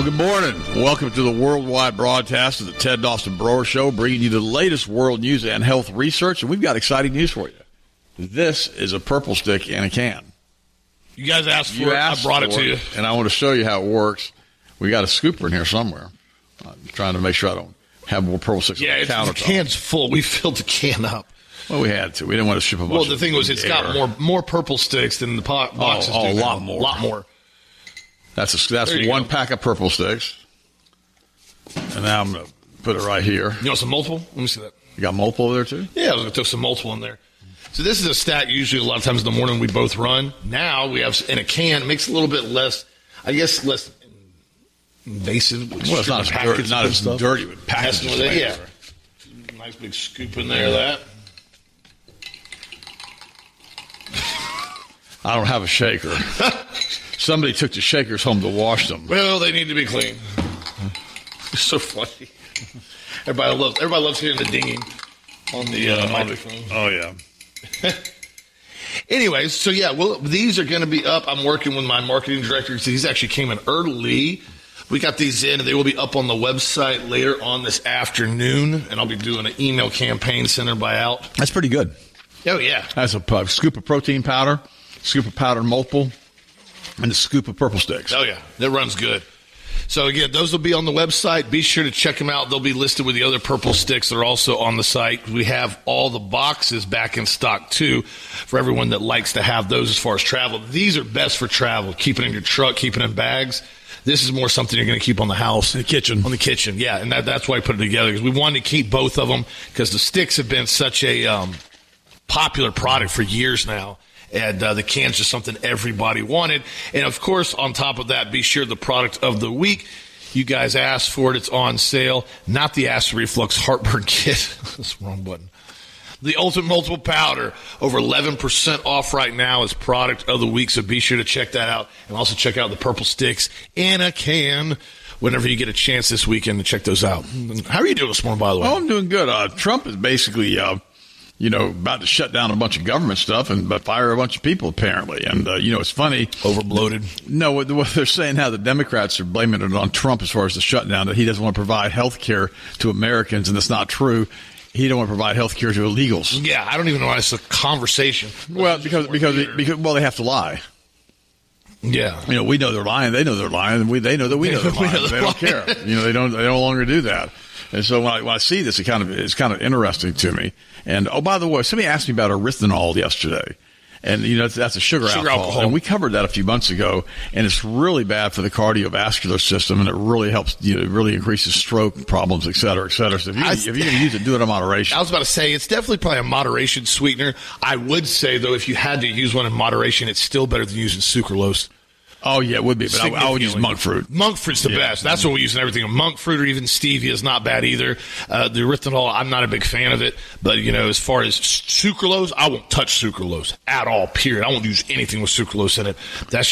good morning. Welcome to the worldwide broadcast of the Ted Dawson Broer Show, bringing you the latest world news and health research, and we've got exciting news for you. This is a purple stick in a can. You guys asked for it. I brought it to you. And I want to show you how it works. We got a scooper in here somewhere. I'm trying to make sure I don't have more purple sticks on the countertop. The can's full. We filled the can up. Well, we had to. We didn't want to ship a bunch. Well, the thing was, it's got more purple sticks than the boxes do. A lot more. A lot more. That's one pack of purple sticks. And now I'm going to put it right here. You want some multiple? Let me see that. You got multiple over there, too? Yeah, I was going to throw some multiple in there. So this is a stack usually a lot of times in the morning we both run. Now we have in a can. It makes it a little bit less, I guess, less invasive. Well, it's not as dirty with packaging. Yeah. Nice big scoop in there of that. I don't have a shaker. Somebody took the shakers home to wash them. Well, they need to be clean. It's so funny. Everybody loves hearing the dinging on the microphone. Oh, yeah. Anyways, so yeah, well, these are going to be up. I'm working with my marketing director. So these actually came in early. We got these in, and they will be up on the website later on this afternoon. And I'll be doing an email campaign sent by out. That's pretty good. Oh, yeah. That's a scoop of protein powder, scoop of powdered multiple, and a scoop of purple sticks. Oh, yeah. That runs good. So, again, those will be on the website. Be sure to check them out. They'll be listed with the other purple sticks that are also on the site. We have all the boxes back in stock, too, for everyone that likes to have those as far as travel. These are best for travel, keep it in your truck, keep it in bags. This is more something you're going to keep on the house. In the kitchen. On the kitchen, yeah. And that's why I put it together, because we wanted to keep both of them, because the sticks have been such a popular product for years now. And the can's just something everybody wanted. And, of course, on top of that, be sure the product of the week. You guys asked for it. It's on sale. Not the acid reflux heartburn kit. That's the wrong button. The Ultimate Multiple Powder. Over 11% off right now is product of the week. So be sure to check that out. And also check out the purple sticks in a can whenever you get a chance this weekend to check those out. How are you doing this morning, by the way? Oh, I'm doing good. Trump is basically... about to shut down a bunch of government stuff but fire a bunch of people, apparently. And, it's funny. Overbloated. No, what they're saying now, the Democrats are blaming it on Trump as far as the shutdown, that he doesn't want to provide health care to Americans, and that's not true. He don't want to provide health care to illegals. Yeah, I don't even know why it's a conversation. Well, because they have to lie. Yeah. We know they're lying. They know they're lying. And they know that we know they're lying. They don't care. They no longer do that. And so when I see this, it's kind of interesting to me. And, oh, by the way, somebody asked me about erythritol yesterday. And, that's a sugar alcohol. And we covered that a few months ago. And it's really bad for the cardiovascular system. And it really helps, it really increases stroke problems, et cetera, et cetera. So if you're going to use it, do it in moderation. I was about to say, it's definitely probably a moderation sweetener. I would say, though, if you had to use one in moderation, it's still better than using sucralose. Oh, yeah, it would be, but I would use monk fruit. Monk fruit's the best. That's what we use in everything. Monk fruit or even stevia is not bad either. The erythritol, I'm not a big fan of it. But, as far as sucralose, I won't touch sucralose at all, period. I won't use anything with sucralose in it. That's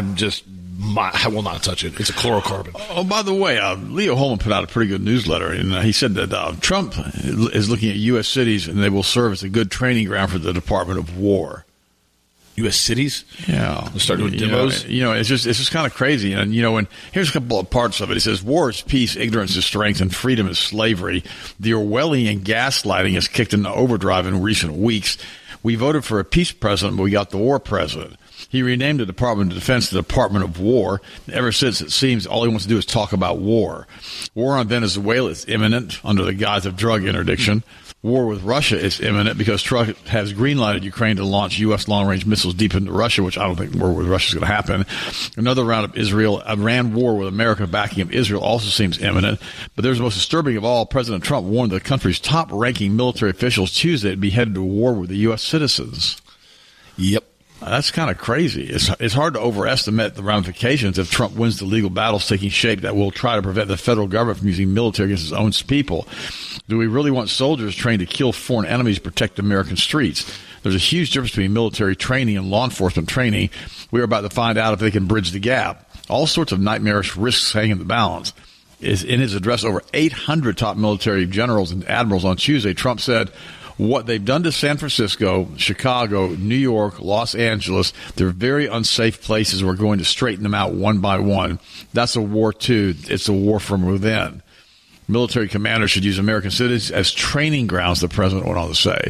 I will not touch it. It's a chlorocarbon. Oh, by the way, Leo Holman put out a pretty good newsletter, and he said that Trump is looking at U.S. cities, and they will serve as a good training ground for the Department of War. U.S. cities? Yeah. We'll start doing demos? It's just kind of crazy. And, here's a couple of parts of it. It says, war is peace, ignorance is strength, and freedom is slavery. The Orwellian gaslighting has kicked into overdrive in recent weeks. We voted for a peace president, but we got the war president. He renamed the Department of Defense the Department of War. Ever since, it seems all he wants to do is talk about war. War on Venezuela is imminent under the guise of drug interdiction. War with Russia is imminent because Trump has green-lighted Ukraine to launch U.S. long-range missiles deep into Russia, which I don't think war with Russia is going to happen. Another round of Iran war with America backing up Israel also seems imminent. But there's the most disturbing of all. President Trump warned the country's top-ranking military officials Tuesday to be headed to war with the U.S. citizens. Yep. That's kind of crazy. It's hard to overestimate the ramifications if Trump wins the legal battles taking shape that will try to prevent the federal government from using military against its own people. Do we really want soldiers trained to kill foreign enemies to protect American streets? There's a huge difference between military training and law enforcement training. We're about to find out if they can bridge the gap. All sorts of nightmarish risks hang in the balance. In his address over 800 top military generals and admirals on Tuesday, Trump said, what they've done to San Francisco, Chicago, New York, Los Angeles, they're very unsafe places. We're going to straighten them out one by one. That's a war, too. It's a war from within. Military commanders should use American cities as training grounds, the president went on to say.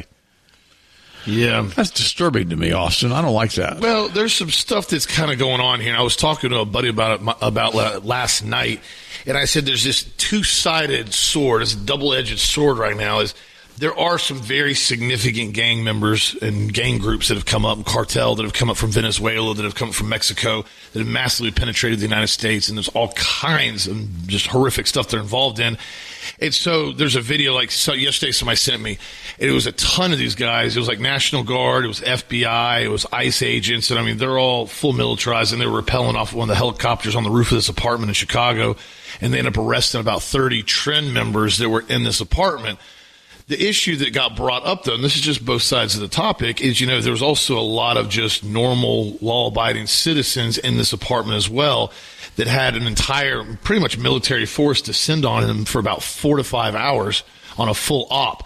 Yeah. That's disturbing to me, Austin. I don't like that. Well, there's some stuff that's kind of going on here. I was talking to a buddy about it last night, and I said there's this two-sided sword, this double-edged sword right now. Is there are some very significant gang members and gang groups that have come up, and cartel that have come up from Venezuela, that have come up from Mexico, that have massively penetrated the United States, and there's all kinds of just horrific stuff they're involved in. And so there's a video yesterday somebody sent me. It was a ton of these guys. It was like National Guard. It was FBI. It was ICE agents. And, I mean, they're all full militarized, and they were rappelling off one of the helicopters on the roof of this apartment in Chicago. And they ended up arresting about 30 Trend members that were in this apartment. The issue that got brought up, though, and this is just both sides of the topic, is, there was also a lot of just normal law-abiding citizens in this apartment as well that had an entire pretty much military force descend on them for about 4 to 5 hours on a full op.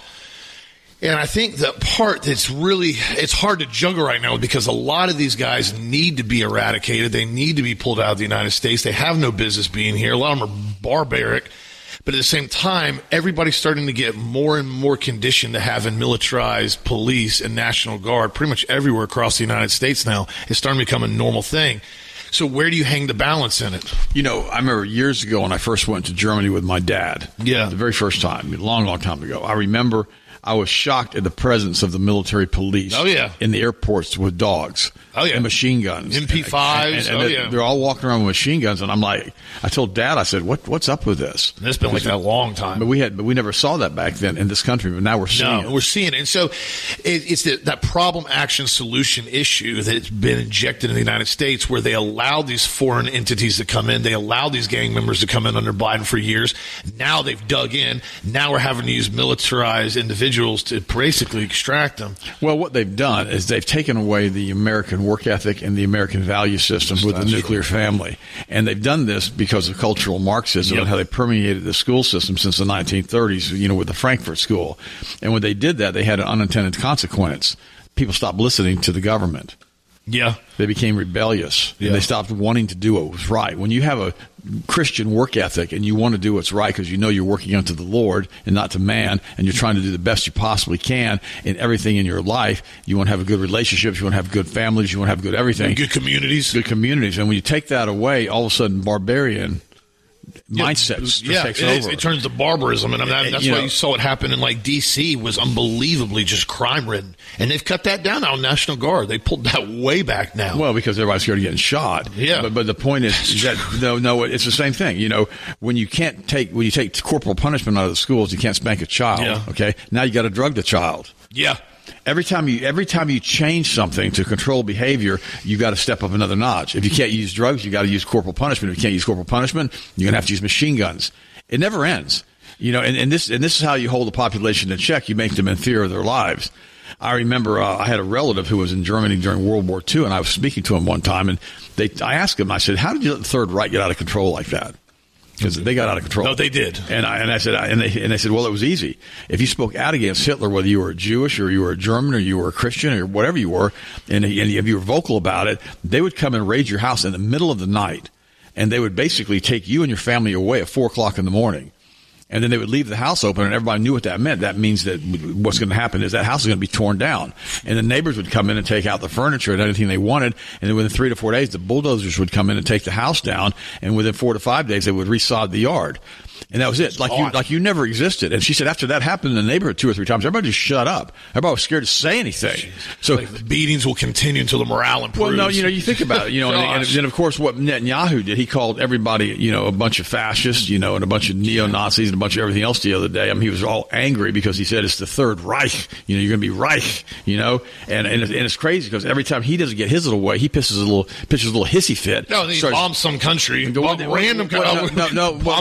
And I think the part that's really, it's hard to juggle right now because a lot of these guys need to be eradicated. They need to be pulled out of the United States. They have no business being here. A lot of them are barbaric. But at the same time, everybody's starting to get more and more conditioned to having militarized police and National Guard pretty much everywhere across the United States now. It's starting to become a normal thing. So where do you hang the balance in it? I remember years ago when I first went to Germany with my dad. Yeah. The very first time, a long, long time ago. I remember I was shocked at the presence of the military police. Oh, yeah. In the airports with dogs. Oh, yeah. And machine guns. MP5s. And they're all walking around with machine guns. And I'm like, I told Dad, I said, what's up with this? And it's been like that a long time. But we never saw that back then in this country. But now we're seeing it. We're seeing it. And so it's that problem, action, solution issue that's been injected in the United States where they allow these foreign entities to come in. They allow these gang members to come in under Biden for years. Now they've dug in. Now we're having to use militarized individuals to basically extract them. Well, what they've done is they've taken away the American work ethic and the American value system with the nuclear family. And they've done this because of cultural Marxism and how they permeated the school system since the 1930s, with the Frankfurt School. And when they did that, they had an unintended consequence. People stopped listening to the government. Yeah. They became rebellious. Yeah. And they stopped wanting to do what was right. When you have a Christian work ethic and you want to do what's right because you're working unto the Lord and not to man, and you're trying to do the best you possibly can in everything in your life, you want to have good relationships, you want to have good families, you want to have good everything. Good communities. Good communities. And when you take that away, all of a sudden barbarian mindset takes over. It turns to barbarism, and that's why you saw it happen in D.C. was unbelievably just crime-ridden, and they've cut that down now. National Guard, they pulled that way back now. Well, because everybody's scared of getting shot. Yeah, but the point is that no, it's the same thing. When you take corporal punishment out of the schools, you can't spank a child. Yeah. Okay, now you got to drug the child. Yeah. Every time you change something to control behavior, you got to step up another notch. If you can't use drugs, you got to use corporal punishment. If you can't use corporal punishment, you're going to have to use machine guns. It never ends. And this is how you hold the population in check. You make them in fear of their lives. I remember I had a relative who was in Germany during World War II, and I was speaking to him one time, and I asked him, I said, how did you let the Third Reich get out of control like that? Because they got out of control. No, they did. And I said, and they said, well, it was easy. If you spoke out against Hitler, whether you were Jewish or you were a German or you were a Christian or whatever you were, and if you were vocal about it, they would come and raid your house in the middle of the night, and they would basically take you and your family away at 4:00 in the morning. And then they would leave the house open, and everybody knew what that meant. That means that what's going to happen is that house is going to be torn down. And the neighbors would come in and take out the furniture and anything they wanted. And then within 3 to 4 days, the bulldozers would come in and take the house down. And within 4 to 5 days, they would resod the yard. And that was it. Like you never existed. And she said after that happened in the neighborhood 2 or 3 times, everybody just shut up. Everybody was scared to say anything. Jeez. So the beatings will continue until the morale improves. Well, no, you think about it, and then of course what Netanyahu did, he called everybody, a bunch of fascists, and a bunch of neo-Nazis and a bunch of everything else the other day. I mean, he was all angry because he said it's the Third Reich. You're going to be Reich, and it's crazy because every time he doesn't get his little way, he pitches a little hissy fit. No, he bombs some country, random country.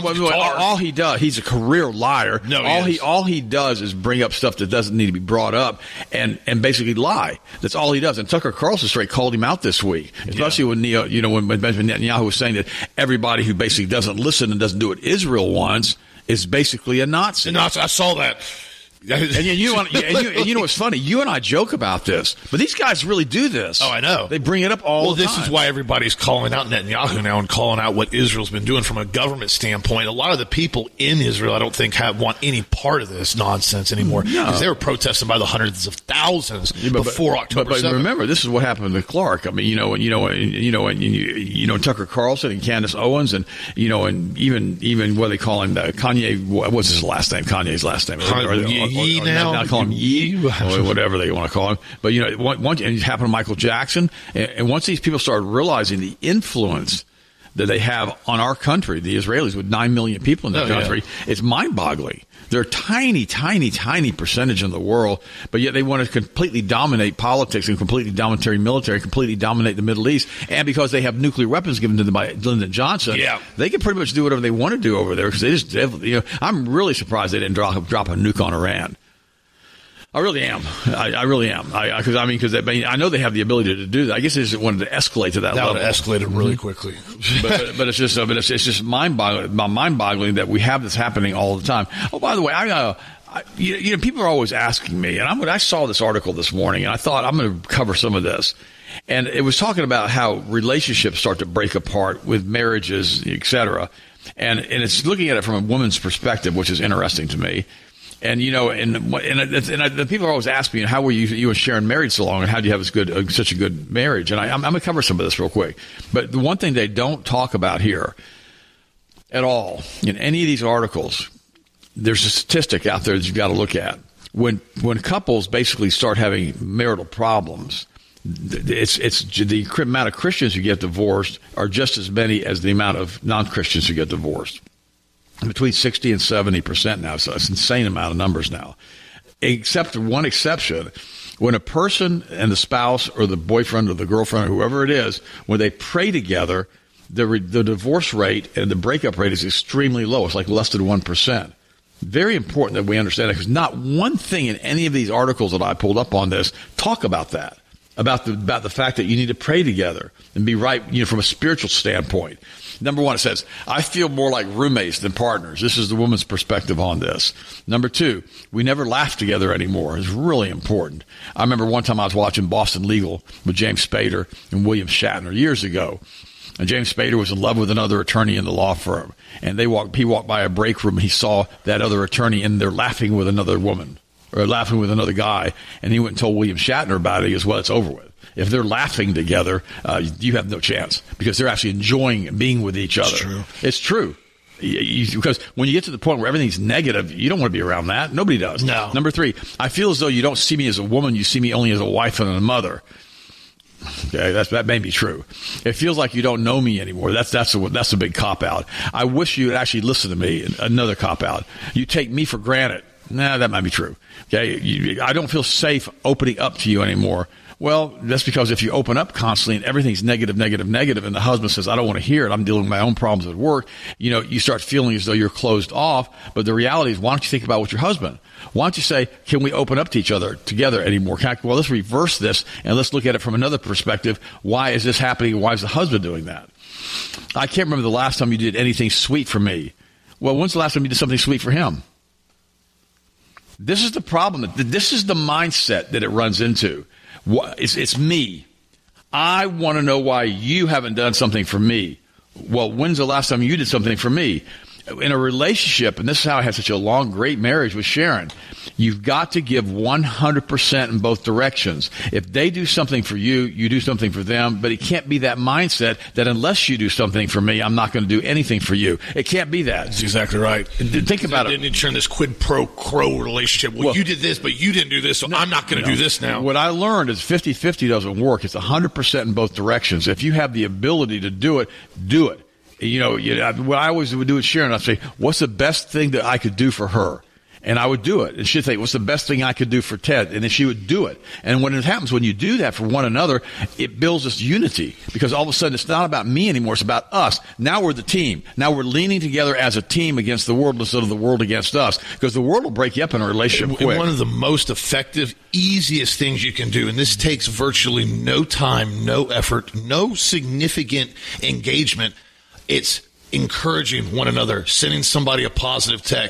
All he does, he's a career liar. No, all he does is bring up stuff that doesn't need to be brought up and basically lie. That's all he does. And Tucker Carlson straight called him out this week, especially when when Benjamin Netanyahu was saying that everybody who basically doesn't listen and doesn't do what Israel wants is basically a Nazi. I saw that. And you know what's funny? You and I joke about this, but these guys really do this. Oh, I know. They bring it up all the time. Well, this is why everybody's calling out Netanyahu now and calling out what Israel's been doing from a government standpoint. A lot of the people in Israel, I don't think, want any part of this nonsense anymore. Because they were protesting by the hundreds of thousands before October 7th. But remember, this is what happened to Clark. I mean, Tucker Carlson and Candace Owens, and and even what they call him, Kanye. What's his last name? Kanye's last name. Now call him Yee, or whatever they want to call him. But and it happened to Michael Jackson. And once these people started realizing the influence that they have on our country, the Israelis, with 9 million people in the country, it's mind-boggling. They're a tiny, tiny, tiny percentage in the world, but yet they want to completely dominate politics and completely dominate military, completely dominate the Middle East. And because they have nuclear weapons given to them by Lyndon Johnson, they can pretty much do whatever they want to do over there. Because they just, I'm really surprised they didn't drop a nuke on Iran. I really am. I really am. Because I know they have the ability to do that. I guess they just wanted to escalate to that level. That would escalate it really quickly. but it's just mind-boggling that we have this happening all the time. Oh, by the way, people are always asking me, and I saw this article this morning, and I thought I'm going to cover some of this. And it was talking about how relationships start to break apart with marriages, et cetera. And it's looking at it from a woman's perspective, which is interesting to me. And the people are always asking me, how were you and Sharon married so long, and how do you have such a good marriage? And I'm going to cover some of this real quick. But the one thing they don't talk about here at all in any of these articles, there's a statistic out there that you've got to look at. When couples basically start having marital problems, it's the amount of Christians who get divorced are just as many as the amount of non-Christians who get divorced. Between 60 and 70% now. So it's an insane amount of numbers now. Except one exception, when a person and the spouse or the boyfriend or the girlfriend or whoever it is, when they pray together, the divorce rate and the breakup rate is extremely low. It's like less than 1%. Very important that we understand that, because not one thing in any of these articles that I pulled up on this talk about that. About the fact that you need to pray together and be right, from a spiritual standpoint. Number one, it says, I feel more like roommates than partners. This is the woman's perspective on this. Number two, we never laugh together anymore. It's really important. I remember one time I was watching Boston Legal with James Spader and William Shatner years ago. And James Spader was in love with another attorney in the law firm. And he walked by a break room and he saw that other attorney in there laughing with another woman or laughing with another guy. And he went and told William Shatner about it. He goes, well, it's over with. If they're laughing together, you have no chance, because they're actually enjoying being with each other. It's true. Because when you get to the point where everything's negative, you don't want to be around that. Nobody does. No. Number three, I feel as though you don't see me as a woman. You see me only as a wife and a mother. Okay, that may be true. It feels like you don't know me anymore. That's a big cop-out. I wish you would actually listen to me. Another cop-out. You take me for granted. Nah, that might be true. Okay, I don't feel safe opening up to you anymore. Well, that's because if you open up constantly and everything's negative, negative, negative, and the husband says, I don't want to hear it, I'm dealing with my own problems at work, you start feeling as though you're closed off. But the reality is, why don't you think about with your husband? Why don't you say, can we open up to each other together anymore? Well, let's reverse this and let's look at it from another perspective. Why is this happening? Why is the husband doing that? I can't remember the last time you did anything sweet for me. Well, when's the last time you did something sweet for him? This is the problem. This is the mindset that it runs into. It's me. I want to know why you haven't done something for me. Well, when's the last time you did something for me? In a relationship, and this is how I had such a long, great marriage with Sharon, you've got to give 100% in both directions. If they do something for you, you do something for them, but it can't be that mindset that unless you do something for me, I'm not going to do anything for you. It can't be that. That's exactly right. Think about it. Didn't turn this quid pro quo relationship. Well, you did this, but you didn't do this, so I'm not going to do this now. What I learned is 50-50 doesn't work. It's 100% in both directions. If you have the ability to do it, do it. What I always would do with Sharon, I'd say, what's the best thing that I could do for her? And I would do it. And she'd say, what's the best thing I could do for Ted? And then she would do it. And when it happens, when you do that for one another, it builds this unity. Because all of a sudden, it's not about me anymore. It's about us. Now we're the team. Now we're leaning together as a team against the world instead of the world against us. Because the world will break you up in a relationship quick. One of the most effective, easiest things you can do, and this takes virtually no time, no effort, no significant engagement, it's encouraging one another, sending somebody a positive text.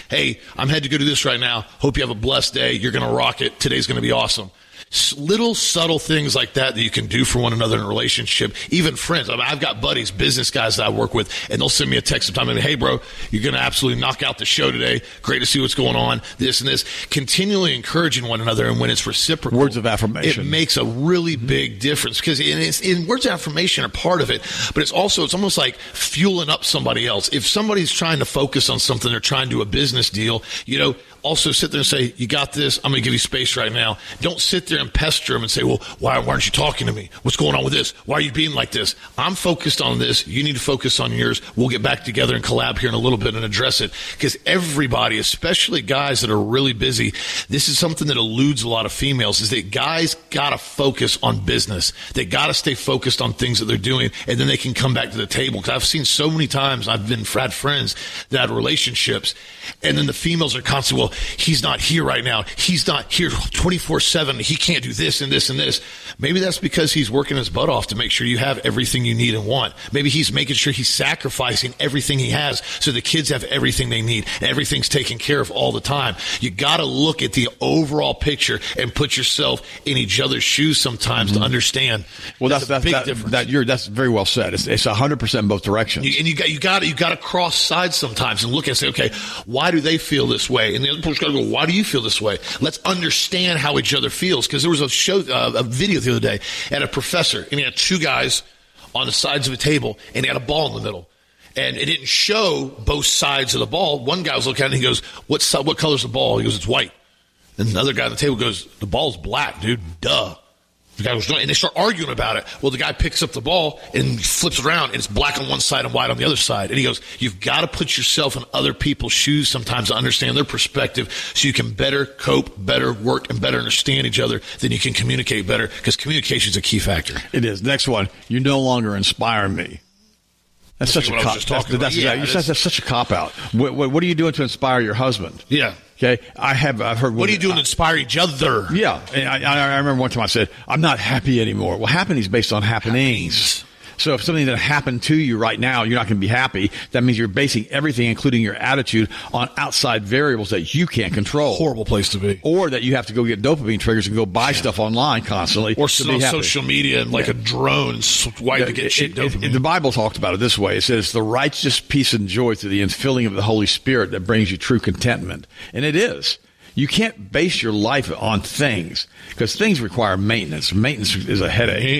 Hey, I'm headed to go do this right now. Hope you have a blessed day. You're going to rock it. Today's going to be awesome. Little subtle things like that you can do for one another in a relationship, even friends. I mean, I've got buddies, business guys that I work with, and they'll send me a text sometime and, hey, bro, you're going to absolutely knock out the show today. Great to see what's going on, this and this. Continually encouraging one another, and when it's reciprocal. Words of affirmation. It makes a really big difference because words of affirmation are part of it, but it's almost like fueling up somebody else. If somebody's trying to focus on something, they're trying to do a business deal, also sit there and say, you got this. I'm going to give you space right now. Don't sit there and pester them and say, well, why aren't you talking to me? What's going on with this? Why are you being like this? I'm focused on this. You need to focus on yours. We'll get back together and collab here in a little bit and address it. Because everybody, especially guys that are really busy, this is something that eludes a lot of females, is that guys got to focus on business. They got to stay focused on things that they're doing, and then they can come back to the table. Because I've seen so many times, I've had friends that had relationships, and then the females are constantly, well, he's not here right now. He's not here 24/7. He can't do this and this and this. Maybe that's because he's working his butt off to make sure you have everything you need and want. Maybe he's making sure he's sacrificing everything he has so the kids have everything they need and everything's taken care of all the time. You got to look at the overall picture and put yourself in each other's shoes sometimes to understand. Well, that's a big difference. That's very well said. It's 100% in both directions. And you got to cross sides sometimes and look and say, okay, why do they feel this way? And the other person's got to go, why do you feel this way? Let's understand how each other feels. Because there was a video the other day at a professor, and he had two guys on the sides of a table, and he had a ball in the middle. And it didn't show both sides of the ball. One guy was looking at it, and he goes, what color's the ball? He goes, it's white. And another guy on the table goes, the ball's black, dude. Duh. The guy goes, and they start arguing about it. Well, the guy picks up the ball and flips it around, and it's black on one side and white on the other side. And he goes, you've got to put yourself in other people's shoes sometimes to understand their perspective so you can better cope, better work, and better understand each other. Then you can communicate better, because communication is a key factor. It is. Next one, you no longer inspire me. That's such a cop. That's such a cop out. What are you doing to inspire your husband? Yeah. Okay. I've heard. What are you doing to inspire each other? Yeah. And I remember one time I said, I'm not happy anymore. Well, happening is based on happenings. So if something that happened to you right now, you're not going to be happy, that means you're basing everything, including your attitude, on outside variables that you can't control. Horrible place to be. Or that you have to go get dopamine triggers and go buy stuff online constantly. Or social media and like a drone swipe to get cheap dopamine. The Bible talked about it this way. It says, the righteous peace and joy through the infilling of the Holy Spirit that brings you true contentment. And it is. You can't base your life on things, because things require maintenance. Maintenance is a headache.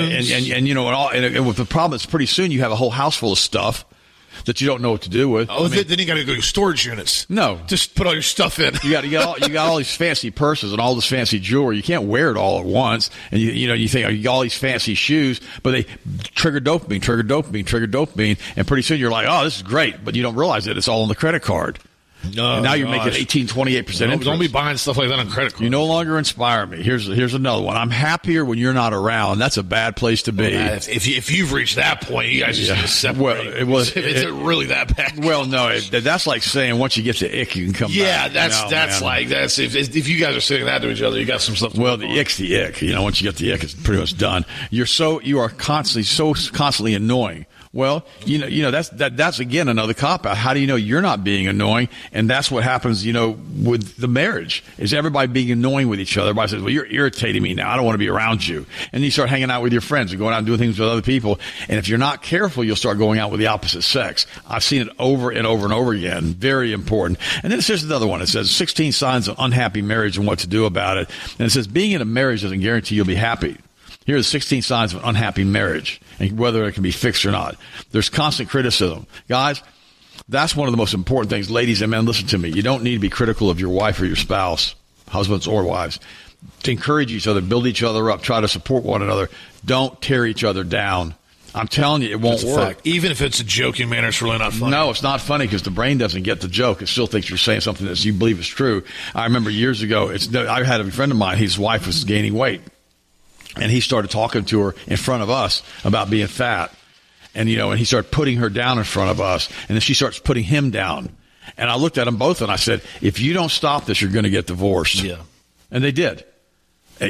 And with the problem is pretty soon you have a whole house full of stuff that you don't know what to do with. Oh, then you got to go to storage units. No, just put all your stuff in. You got all these fancy purses and all this fancy jewelry. You can't wear it all at once. And you think, you got all these fancy shoes, but they trigger dopamine, and pretty soon you're like, oh, this is great, but you don't realize that it's all on the credit card. No, and now you're making 28% interest. Don't be buying stuff like that on credit card. You no longer inspire me. Here's another one. I'm happier when you're not around. That's a bad place to be. Well, if you've reached that point, you guys just need to separate. Is it really that bad? Well, no. That's like saying once you get the ick, you can come back. Yeah, that's if you guys are saying that to each other, you got some stuff. Well, the ick's the ick. Once you get the ick, it's pretty much done. You are constantly annoying. Well, that's again another cop out. How do you know you're not being annoying? And that's what happens, with the marriage, is everybody being annoying with each other. Everybody says, well, you're irritating me now. I don't want to be around you. And you start hanging out with your friends and going out and doing things with other people. And if you're not careful, you'll start going out with the opposite sex. I've seen it over and over and over again. Very important. And then it says another one. It says 16 signs of unhappy marriage and what to do about it. And it says being in a marriage doesn't guarantee you'll be happy. Here are the 16 signs of an unhappy marriage and whether it can be fixed or not. There's constant criticism. Guys, that's one of the most important things. Ladies and men, listen to me. You don't need to be critical of your wife or your spouse, husbands or wives. To encourage each other, build each other up, try to support one another. Don't tear each other down. I'm telling you, it won't work. Even if it's a joking manner, it's really not funny. No, it's not funny because the brain doesn't get the joke. It still thinks you're saying something that you believe is true. I remember years ago, I had a friend of mine, his wife was gaining weight. And he started talking to her in front of us about being fat. And, and he started putting her down in front of us. And then she starts putting him down. And I looked at them both and I said, if you don't stop this, you're going to get divorced. Yeah. And they did. And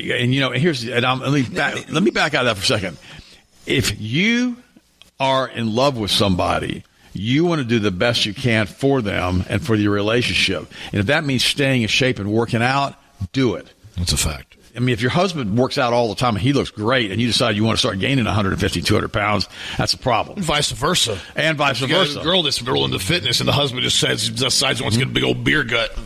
let me back out of that for a second. If you are in love with somebody, You want to do the best you can for them and for your relationship. And if that means staying in shape and working out, do it. That's a fact. I mean, if your husband works out all the time and he looks great and you decide you want to start gaining 150, 200 pounds, that's a problem. And vice versa. And vice versa. A girl that's real into fitness and the husband just decides he wants to get a big old beer gut.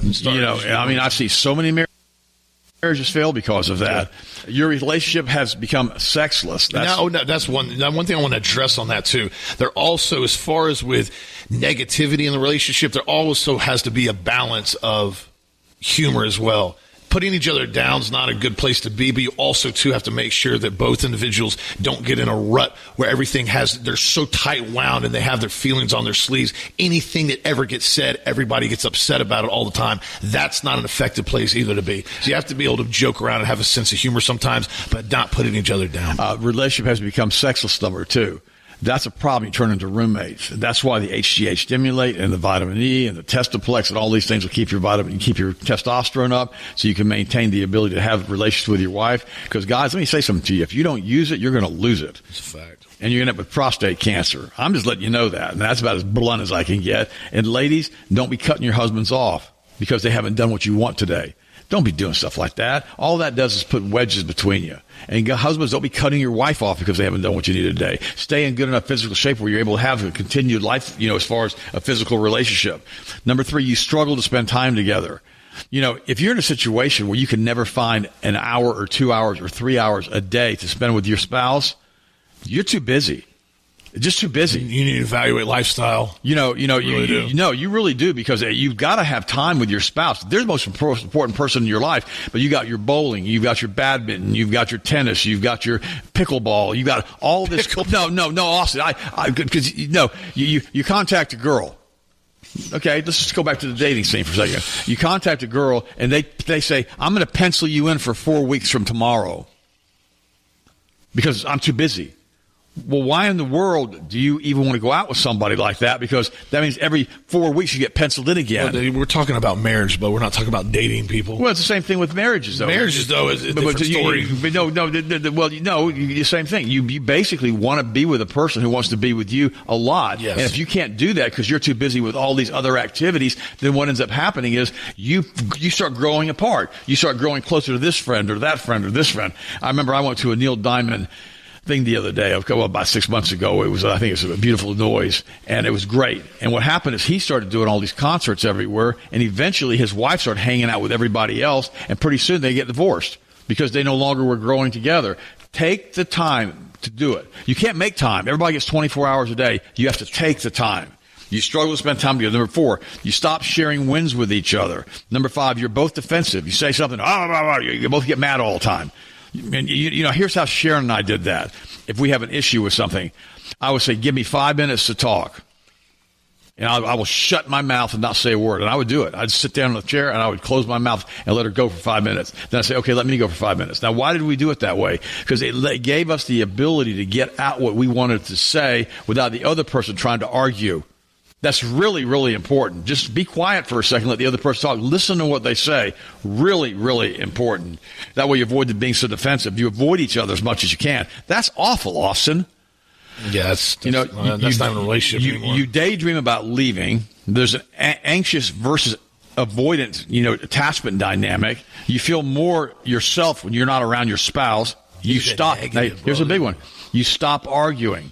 I see so many marriages fail because of that. Yeah. Your relationship has become sexless. That's one thing I want to address on that too. There also, as far as with negativity in the relationship, there also has to be a balance of humor as well. Putting each other down is not a good place to be, but you also, too, have to make sure that both individuals don't get in a rut where they're so tight wound and they have their feelings on their sleeves. Anything that ever gets said, everybody gets upset about it all the time. That's not an effective place either to be. So you have to be able to joke around and have a sense of humor sometimes, but not putting each other down. Relationship has become sexless, number two. That's a problem. You turn into roommates. That's why the HGH stimulate and the vitamin E and the Testoplex and all these things will keep your testosterone up so you can maintain the ability to have relations with your wife. Because, guys, let me say something to you. If you don't use it, you're going to lose it. It's a fact. And you're going to end up with prostate cancer. I'm just letting you know that. And that's about as blunt as I can get. And, ladies, don't be cutting your husbands off because they haven't done what you want today. Don't be doing stuff like that. All that does is put wedges between you. And husbands, don't be cutting your wife off because they haven't done what you need today. Stay in good enough physical shape where you're able to have a continued life, as far as a physical relationship. Number three, you struggle to spend time together. If you're in a situation where you can never find an hour or 2 hours or 3 hours a day to spend with your spouse, you're too busy. Just too busy. You need to evaluate lifestyle. You really do because you've got to have time with your spouse. They're the most important person in your life, but you got your bowling, you've got your badminton, you've got your tennis, you've got your pickleball, you got all this. No, Austin, because you contact a girl. Okay, let's just go back to the dating scene for a second. You contact a girl and they say, I'm going to pencil you in for 4 weeks from tomorrow because I'm too busy. Well, why in the world do you even want to go out with somebody like that? Because that means every 4 weeks you get penciled in again. Well, we're talking about marriage, but we're not talking about dating people. Well, it's the same thing with marriages, though. Marriages, though, is a different story. The same thing. You basically want to be with a person who wants to be with you a lot. Yes. And if you can't do that because you're too busy with all these other activities, then what ends up happening is you start growing apart. You start growing closer to this friend or that friend or this friend. I remember I went to a Neil Diamond thing the other day, about 6 months ago. I think it was a Beautiful Noise, and it was great. And what happened is he started doing all these concerts everywhere, and eventually his wife started hanging out with everybody else, and pretty soon they get divorced because they no longer were growing together. Take the time to do it. You can't make time. Everybody gets 24 hours a day. You have to take the time. You struggle to spend time together. Number four, you stop sharing wins with each other. Number five, you're both defensive. You say something, you both get mad all the time. And here's how Sharon and I did that. If we have an issue with something, I would say, give me 5 minutes to talk. And I will shut my mouth and not say a word. And I would do it. I'd sit down in the chair and I would close my mouth and let her go for 5 minutes. Then I'd say, okay, let me go for 5 minutes. Now, why did we do it that way? Because it gave us the ability to get out what we wanted to say without the other person trying to argue. That's really, really important. Just be quiet for a second. Let the other person talk. Listen to what they say. Really, really important. That way you avoid being so defensive. You avoid each other as much as you can. That's awful, Austin. Yeah, that's not even a relationship anymore. You daydream about leaving. There's an anxious versus avoidant, attachment dynamic. You feel more yourself when you're not around your spouse. You stop. Here's a big one. You stop arguing.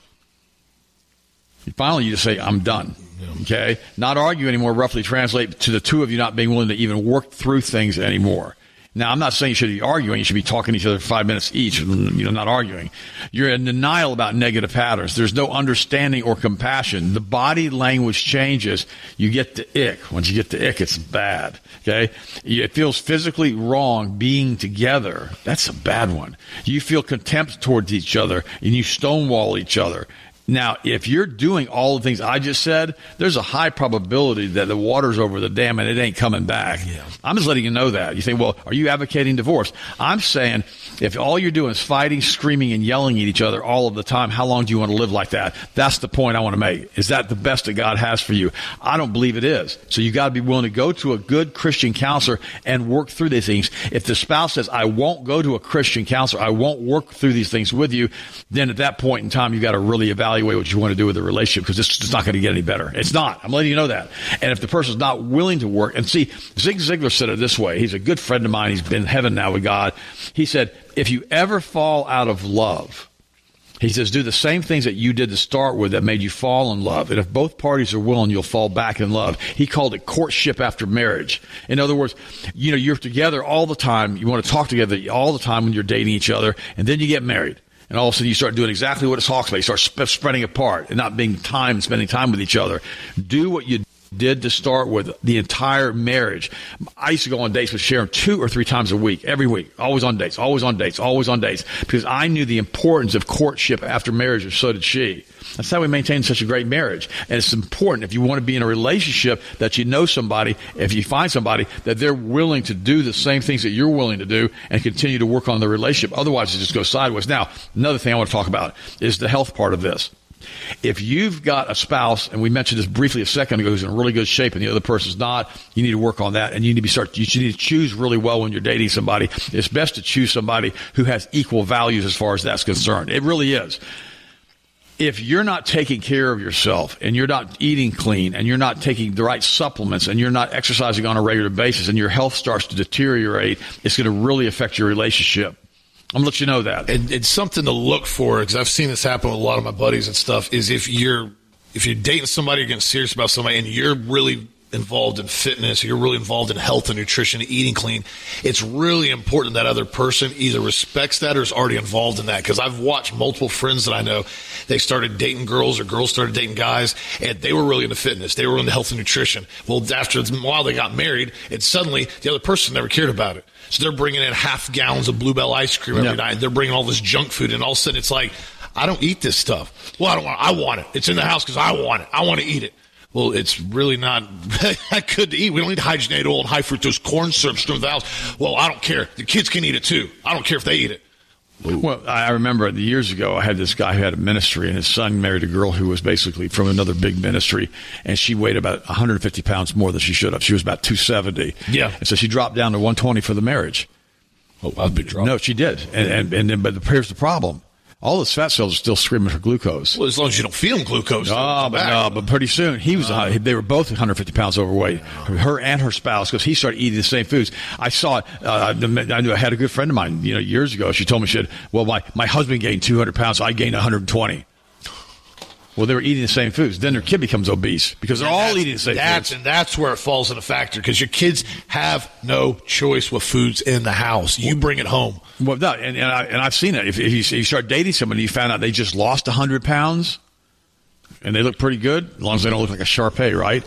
Finally, you just say, I'm done. Okay? Not argue anymore roughly translate to the two of you not being willing to even work through things anymore. Now, I'm not saying you should be arguing. You should be talking to each other for 5 minutes each, not arguing. You're in denial about negative patterns. There's no understanding or compassion. The body language changes. You get the ick. Once you get the ick, it's bad. Okay? It feels physically wrong being together. That's a bad one. You feel contempt towards each other, and you stonewall each other. Now, if you're doing all the things I just said, there's a high probability that the water's over the dam and it ain't coming back. Yeah. I'm just letting you know that. You think, well, are you advocating divorce? I'm saying if all you're doing is fighting, screaming, and yelling at each other all of the time, how long do you want to live like that? That's the point I want to make. Is that the best that God has for you? I don't believe it is. So you got to be willing to go to a good Christian counselor and work through these things. If the spouse says, I won't go to a Christian counselor, I won't work through these things with you, then at that point in time, you got to really evaluate reevaluate what you want to do with the relationship, because this is not going to get any better. It's not. I'm letting you know that. And if the person's not willing to work, and see, Zig Ziglar said it this way. He's a good friend of mine. He's been in heaven now with God. He said, if you ever fall out of love, he says, do the same things that you did to start with that made you fall in love. And if both parties are willing, you'll fall back in love. He called it courtship after marriage. In other words, you're together all the time. You want to talk together all the time when you're dating each other. And then you get married. And all of a sudden you start doing exactly what it talks about. You start spreading apart and not spending time with each other. Do what you did to start with the entire marriage. I used to go on dates with Sharon 2 or 3 times a week, every week, always on dates, because I knew the importance of courtship after marriage, and so did she. That's how we maintain such a great marriage. And it's important, if you want to be in a relationship, that you know somebody, if you find somebody, that they're willing to do the same things that you're willing to do and continue to work on the relationship. Otherwise, it just goes sideways. Now, another thing I want to talk about is the health part of this. If you've got a spouse, and we mentioned this briefly a second ago, who's in really good shape and the other person's not, you need to work on that, and you need to choose really well when you're dating somebody. It's best to choose somebody who has equal values as far as that's concerned. It really is. If you're not taking care of yourself, and you're not eating clean, and you're not taking the right supplements, and you're not exercising on a regular basis, and your health starts to deteriorate, it's going to really affect your relationship. I'm going to let you know that. And it's something to look for, because I've seen this happen with a lot of my buddies and stuff, is if you're dating somebody, you're getting serious about somebody, and you're really involved in fitness, you're really involved in health and nutrition, eating clean, it's really important that other person either respects that or is already involved in that. Because I've watched multiple friends that I know, they started dating girls or girls started dating guys, and they were really into fitness. They were into health and nutrition. Well, after a while they got married, and suddenly the other person never cared about it. So they're bringing in half gallons of Bluebell ice cream every night. They're bringing all this junk food, and all of a sudden it's like, I don't eat this stuff. Well, I want it. It's in the house because I want it. I want to eat it. Well, it's really not that good to eat. We don't need hydrogenated oil and high fructose corn syrup stored in the house. Well, I don't care. The kids can eat it too. I don't care if they eat it. Well, I remember years ago, I had this guy who had a ministry, and his son married a girl who was basically from another big ministry, and she weighed about 150 pounds more than she should have. She was about 270. Yeah. And so she dropped down to 120 for the marriage. Oh, that's a big drop. No, she did. But here's the problem. All those fat cells are still screaming for glucose. Well, as long as you don't feed them glucose. But pretty soon they were both 150 pounds overweight, her and her spouse, because he started eating the same foods. I saw it. I had a good friend of mine, years ago. She told me, she said, well, my husband gained 200 pounds, so I gained 120. Well, they were eating the same foods. Then their kid becomes obese because they're all eating the same foods. And that's where it falls in a factor, because your kids have no choice what food's in the house. You bring it home. Well, no, and I've seen it. If you start dating somebody, you found out they just lost 100 pounds, and they look pretty good, as long as they don't look like a Shar-Pei, right?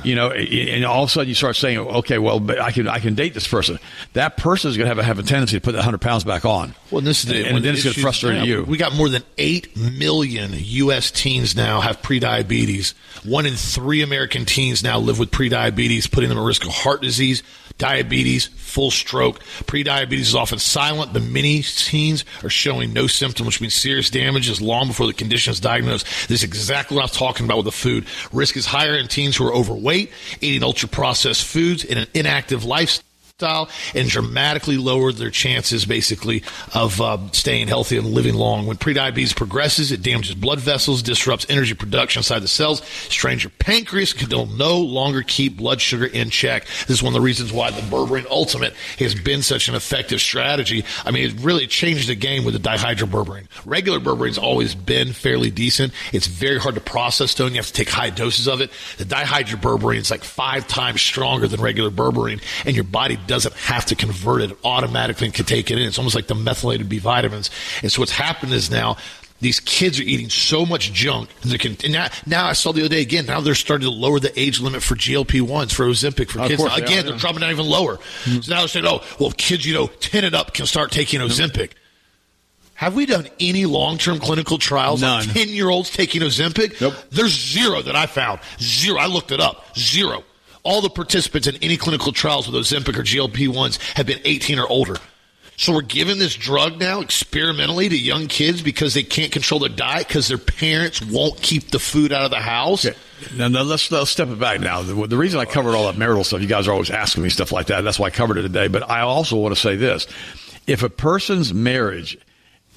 And all of a sudden you start saying, okay, well, but I can date this person. That person is going to have a tendency to put that 100 pounds back on. Well, this is and then it's going to frustrate you. We got more than 8 million U.S. teens now have prediabetes. 1 in 3 American teens now live with prediabetes, putting them at risk of heart disease, diabetes, full stroke. Prediabetes is often silent, but many teens are showing no symptom, which means serious damage is long before the condition is diagnosed. This is exactly what I was talking about with the food. Risk is higher in teens who are overweight, eating ultra-processed foods, in an inactive lifestyle, and dramatically lower their chances, basically, of staying healthy and living long. When prediabetes progresses, it damages blood vessels, disrupts energy production inside the cells, strains your pancreas, can no longer keep blood sugar in check. This is one of the reasons why the Berberine Ultimate has been such an effective strategy. I mean, it really changed the game with the dihydroberberine. Regular berberine's always been fairly decent. It's very hard to process, though, and you have to take high doses of it. The dihydroberberine is like 5 times stronger than regular berberine, and your body doesn't have to convert it automatically and can take it in. It's almost like the methylated B vitamins. And so what's happened is now these kids are eating so much junk. And now I saw the other day again, now they're starting to lower the age limit for GLP-1s, for Ozempic for kids. Again, they're dropping down even lower. Mm-hmm. So now they're saying, kids, 10 and up can start taking Ozempic. Have we done any long-term clinical trials on 10-year-olds taking Ozempic? Nope. There's 0 that I found. 0. I looked it up. 0. All the participants in any clinical trials with Ozempic or GLP-1s have been 18 or older. So we're giving this drug now experimentally to young kids because they can't control their diet because their parents won't keep the food out of the house. Okay. Now let's step it back now. The reason I covered all that marital stuff, you guys are always asking me stuff like that. That's why I covered it today. But I also want to say this. If a person's marriage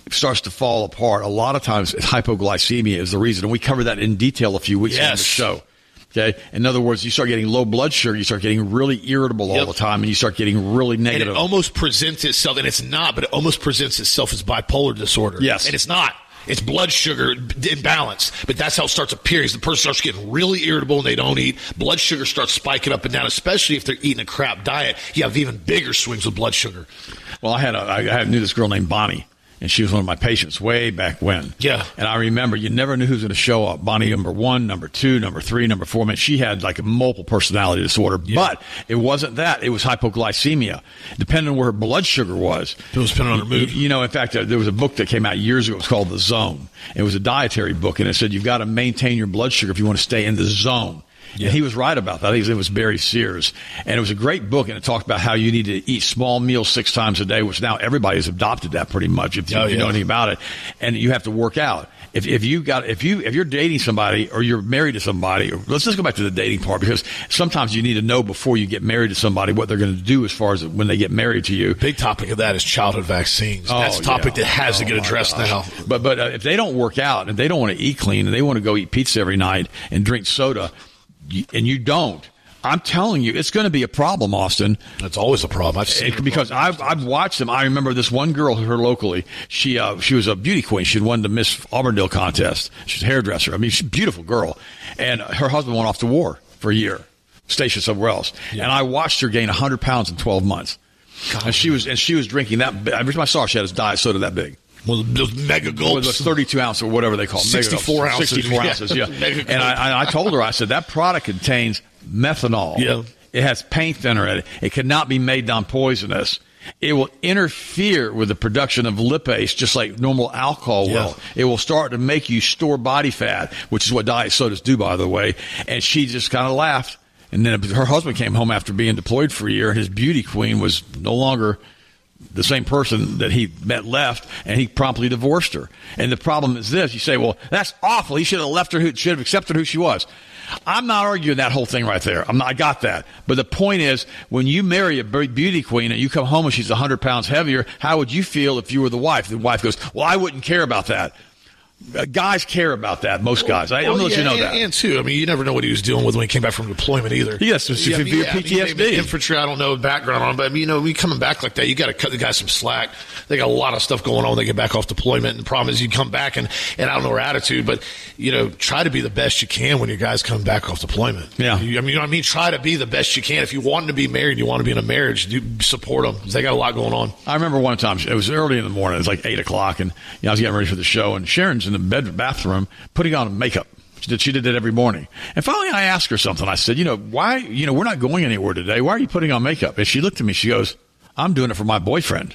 starts to fall apart, a lot of times hypoglycemia is the reason. And we covered that in detail a few weeks ago on the show. Okay. In other words, you start getting low blood sugar, you start getting really irritable all the time, and you start getting really negative. And it almost presents itself, and it's not, but it almost presents itself as bipolar disorder. Yes. And it's not. It's blood sugar imbalance, but that's how it starts appearing. The person starts getting really irritable and they don't eat. Blood sugar starts spiking up and down, especially if they're eating a crap diet. You have even bigger swings with blood sugar. Well, I knew this girl named Bonnie, and she was one of my patients way back when. Yeah. And I remember you never knew who was going to show up. Bonnie number 1, number 2, number 3, number 4. I mean, she had like a multiple personality disorder, but it wasn't that. It was hypoglycemia. Depending on where her blood sugar was. It was depending on her mood. You know, in fact, there was a book that came out years ago. It was called The Zone. It was a dietary book, and it said you've got to maintain your blood sugar if you want to stay in the zone. Yeah. And he was right about that. His name was Barry Sears. And it was a great book, and it talked about how you need to eat small meals 6 times a day, which now everybody's adopted that pretty much if you know anything about it. And you have to work out. If you're dating somebody or you're married to somebody, let's just go back to the dating part, because sometimes you need to know before you get married to somebody what they're going to do as far as when they get married to you. Big topic of that is childhood vaccines. That's a topic that has to get addressed now. But if they don't work out and they don't want to eat clean and they want to go eat pizza every night and drink soda, and you don't, I'm telling you, it's going to be a problem, Austin. That's always a problem. I've seen it because I've watched them. I remember this one girl here locally. She was a beauty queen. She had won the Miss Auburndale contest. She's a hairdresser. I mean, she's a beautiful girl. And her husband went off to war for a year, stationed somewhere else. Yeah. And I watched her gain 100 pounds in 12 months. God. And she was drinking that. Every time I saw her, she had a diet soda that big. Well, those mega gulps. Those 32 ounce or whatever they call them. 64 ounces. 64 ounces, yeah. And I told her, I said, that product contains methanol. Yeah. It has paint thinner in it. It cannot be made non-poisonous. It will interfere with the production of lipase just like normal alcohol will. It will start to make you store body fat, which is what diet sodas do, by the way. And she just kind of laughed. And then her husband came home after being deployed for a year, and his beauty queen was no longer the same person that he met left, and he promptly divorced her. And the problem is this. You say, well, that's awful. He should have left her, should have accepted who she was. I'm not arguing that whole thing right there. I got that. But the point is, when you marry a beauty queen and you come home and she's 100 pounds heavier, how would you feel if you were the wife? The wife goes, well, I wouldn't care about that. Guys care about that. Most guys. I'm going to let you know that. And too, I mean, you never know what he was dealing with when he came back from deployment either. Yes, severe PTSD. Infantry, I don't know background on, but when you coming back like that, you got to cut the guys some slack. They got a lot of stuff going on when they get back off deployment. And the problem is you come back and I don't know her attitude, but try to be the best you can when your guys come back off deployment. Yeah. You know what I mean? Try to be the best you can. If you want to be married, you want to be in a marriage, you support them. They got a lot going on. I remember one time, it was early in the morning. It was like 8 o'clock, and I was getting ready for the show, and Sharon's in the bathroom putting on makeup. She did that every morning. And finally I asked her something. I said, why, we're not going anywhere today. Why are you putting on makeup? And she looked at me. She goes, I'm doing it for my boyfriend.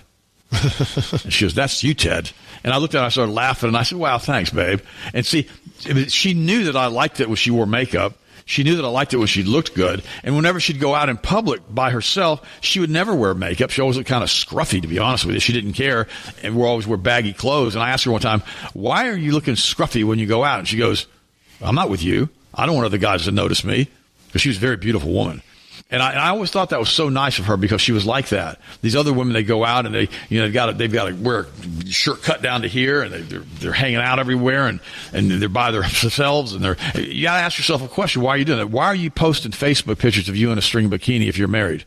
And she goes, that's you, Ted. And I looked at her, I started laughing, and I said, wow, thanks, babe. And see, she knew that I liked it when she wore makeup. She knew that I liked it when she looked good. And whenever she'd go out in public by herself, she would never wear makeup. She always looked kind of scruffy, to be honest with you. She didn't care and would always wear baggy clothes. And I asked her one time, why are you looking scruffy when you go out? And she goes, I'm not with you. I don't want other guys to notice me. Because she was a very beautiful woman. And I always thought that was so nice of her because she was like that. These other women, they go out and they've got to wear a shirt cut down to here, and they're hanging out everywhere, and they're by themselves, and you got to ask yourself a question: why are you doing that? Why are you posting Facebook pictures of you in a string bikini if you're married?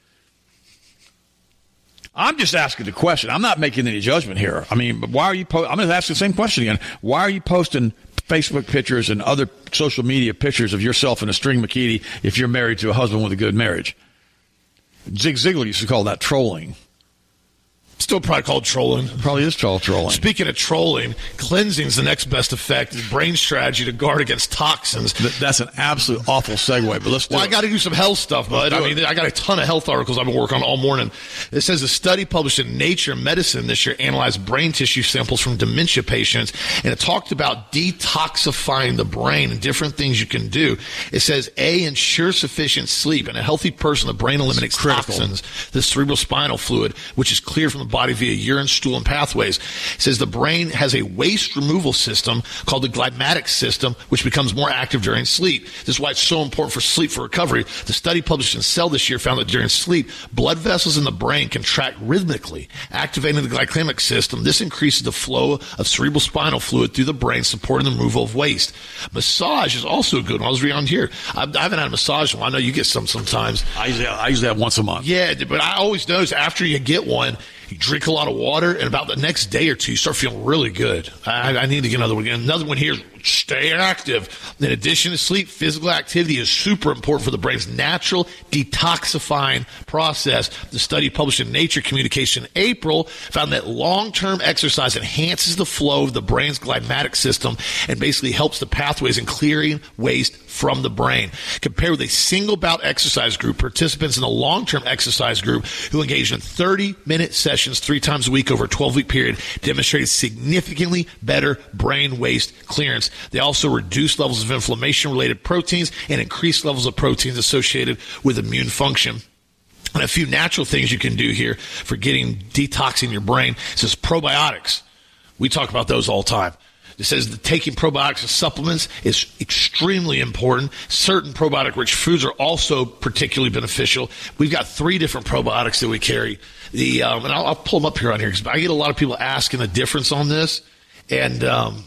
I'm just asking the question. I'm not making any judgment here. I mean, but why are you? I'm going to ask the same question again. Why are you posting Facebook pictures and other social media pictures of yourself in a string bikini if you're married to a husband with a good marriage? Zig Ziglar used to call that trolling. Still probably called trolling. Probably is trolling. Speaking of trolling, cleansing is the next best effect. Is brain strategy to guard against toxins. That's an absolute awful segue, but let's do it. I got to do some health stuff, bud. I got a ton of health articles I've been working on all morning. It says a study published in Nature Medicine this year analyzed brain tissue samples from dementia patients, and it talked about detoxifying the brain and different things you can do. It says, ensure sufficient sleep. In a healthy person, the brain eliminates toxins, the cerebrospinal fluid, which is cleared from the body via urine, stool, and pathways. It says the brain has a waste removal system called the glymatic system, which becomes more active during sleep. This is why it's so important for sleep for recovery. The study published in Cell this year found that during sleep, blood vessels in the brain contract rhythmically, activating the glycemic system. This increases the flow of cerebral spinal fluid through the brain, supporting the removal of waste. Massage is also a good one. I was reading on here. I haven't had a massage one. I know you get some sometimes. I usually have once a month. Yeah, but I always notice after you get one, you drink a lot of water, and about the next day or two, you start feeling really good. I need to get another one. Another one here is stay active. In addition to sleep, physical activity is super important for the brain's natural detoxifying process. The study published in Nature Communication in April found that long-term exercise enhances the flow of the brain's glymatic system and basically helps the pathways in clearing waste from the brain. Compared with a single bout exercise group, participants in a long-term exercise group who engaged in 30-minute sessions 3 times a week over a 12-week period demonstrated significantly better brain waste clearance. They also reduced levels of inflammation-related proteins and increased levels of proteins associated with immune function. And a few natural things you can do here for getting detoxing your brain. It says probiotics. We talk about those all the time. It says that taking probiotics and supplements is extremely important. Certain probiotic-rich foods are also particularly beneficial. We've got 3 different probiotics that we carry. And I'll pull them up here on here because I get a lot of people asking the difference on this. And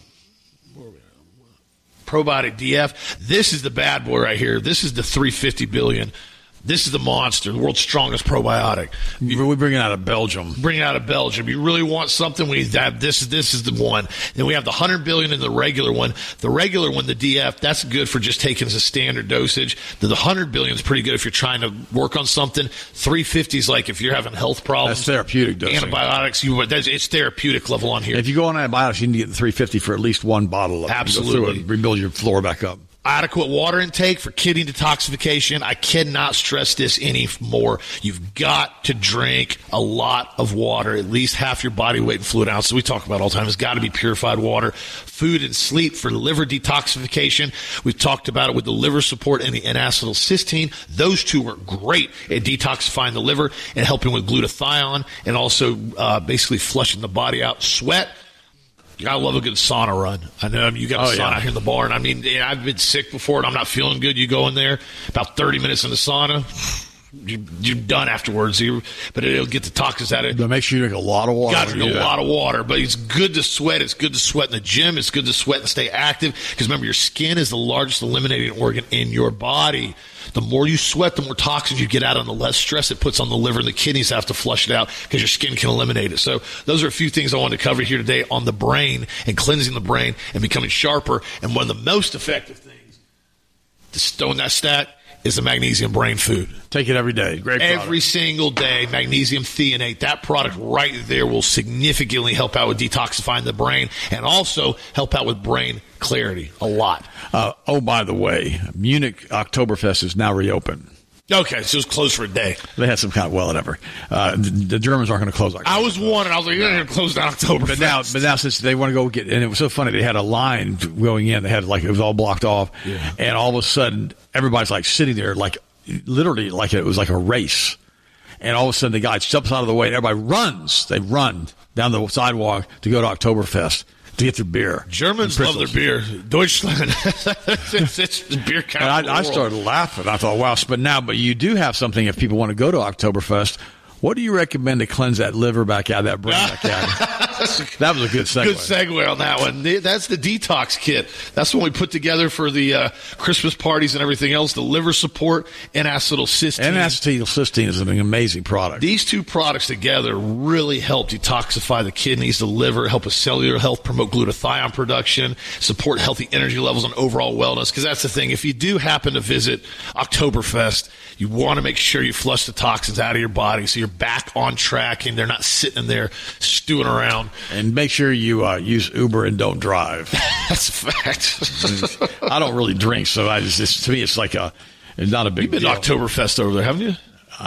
Probiotic DF. This is the bad boy right here. This is the 350 billion. This is the monster, the world's strongest probiotic. We bring it out of Belgium. Bring it out of Belgium. You really want something, we have this is the one. Then we have the 100 billion and the regular one. The regular one, the DF, that's good for just taking as a standard dosage. The 100 billion is pretty good if you're trying to work on something. 350 is like if you're having health problems. That's therapeutic dosing. Antibiotics, it's therapeutic level on here. If you go on antibiotics, you need to get the 350 for at least one bottle of it. Absolutely. Rebuild your flora back up. Adequate water intake for kidney detoxification. I cannot stress this anymore. You've got to drink a lot of water, at least half your body weight in fluid ounces. We talk about all the time. It's got to be purified water. Food and sleep for liver detoxification. We've talked about it with the liver support and the N-acetylcysteine. Those two are great at detoxifying the liver and helping with glutathione and also basically flushing the body out. Sweat. I love a good sauna run. I know you got a sauna out here in the barn. I mean, I've been sick before and I'm not feeling good. You go in there, about 30 minutes in the sauna, you're done afterwards. But it'll get the toxins out of it. But make sure you drink a lot of water. Got to drink a lot of water. But it's good to sweat. It's good to sweat in the gym. It's good to sweat and stay active. Because remember, your skin is the largest eliminating organ in your body. The more you sweat, the more toxins you get out and the less stress it puts on the liver and the kidneys have to flush it out because your skin can eliminate it. So those are a few things I wanted to cover here today on the brain and cleansing the brain and becoming sharper. And one of the most effective things to stone that stat is the magnesium brain food. Take it every day. Great product. Every single day, magnesium threonate. That product right there will significantly help out with detoxifying the brain and also help out with brain clarity a lot. By the way, Munich Oktoberfest is now reopened. Okay, so it's closed for a day. They had some kind of, whatever. The Germans aren't going to close Oktoberfest. I was wondering. I was like, you're going to close down Oktoberfest. But now since they want to go get, and it was so funny, they had a line going in. They had it was all blocked off. Yeah. And all of a sudden, everybody's like sitting there, like literally like it was like a race. And all of a sudden, the guy jumps out of the way and everybody runs. They run down the sidewalk to go to Oktoberfest to get their beer. Germans love their beer. Deutschland. it's the beer capital of the world. I started laughing. I thought, wow. But you do have something if people want to go to Oktoberfest. What do you recommend to cleanse that liver back out, that brain back out? That was a good segue. Good segue on that one. That's the detox kit. That's what we put together for the Christmas parties and everything else. The liver support and acetylcysteine. And acetylcysteine is an amazing product. These two products together really help detoxify the kidneys, the liver, help with cellular health, promote glutathione production, support healthy energy levels and overall wellness. Because that's the thing. If you do happen to visit Oktoberfest, you want to make sure you flush the toxins out of your body so you're back on track and they're not sitting in there stewing around. And make sure you use Uber and don't drive. That's a fact. I don't really drink, so to me it's like it's not a big deal. You've been Oktoberfest over there, haven't you?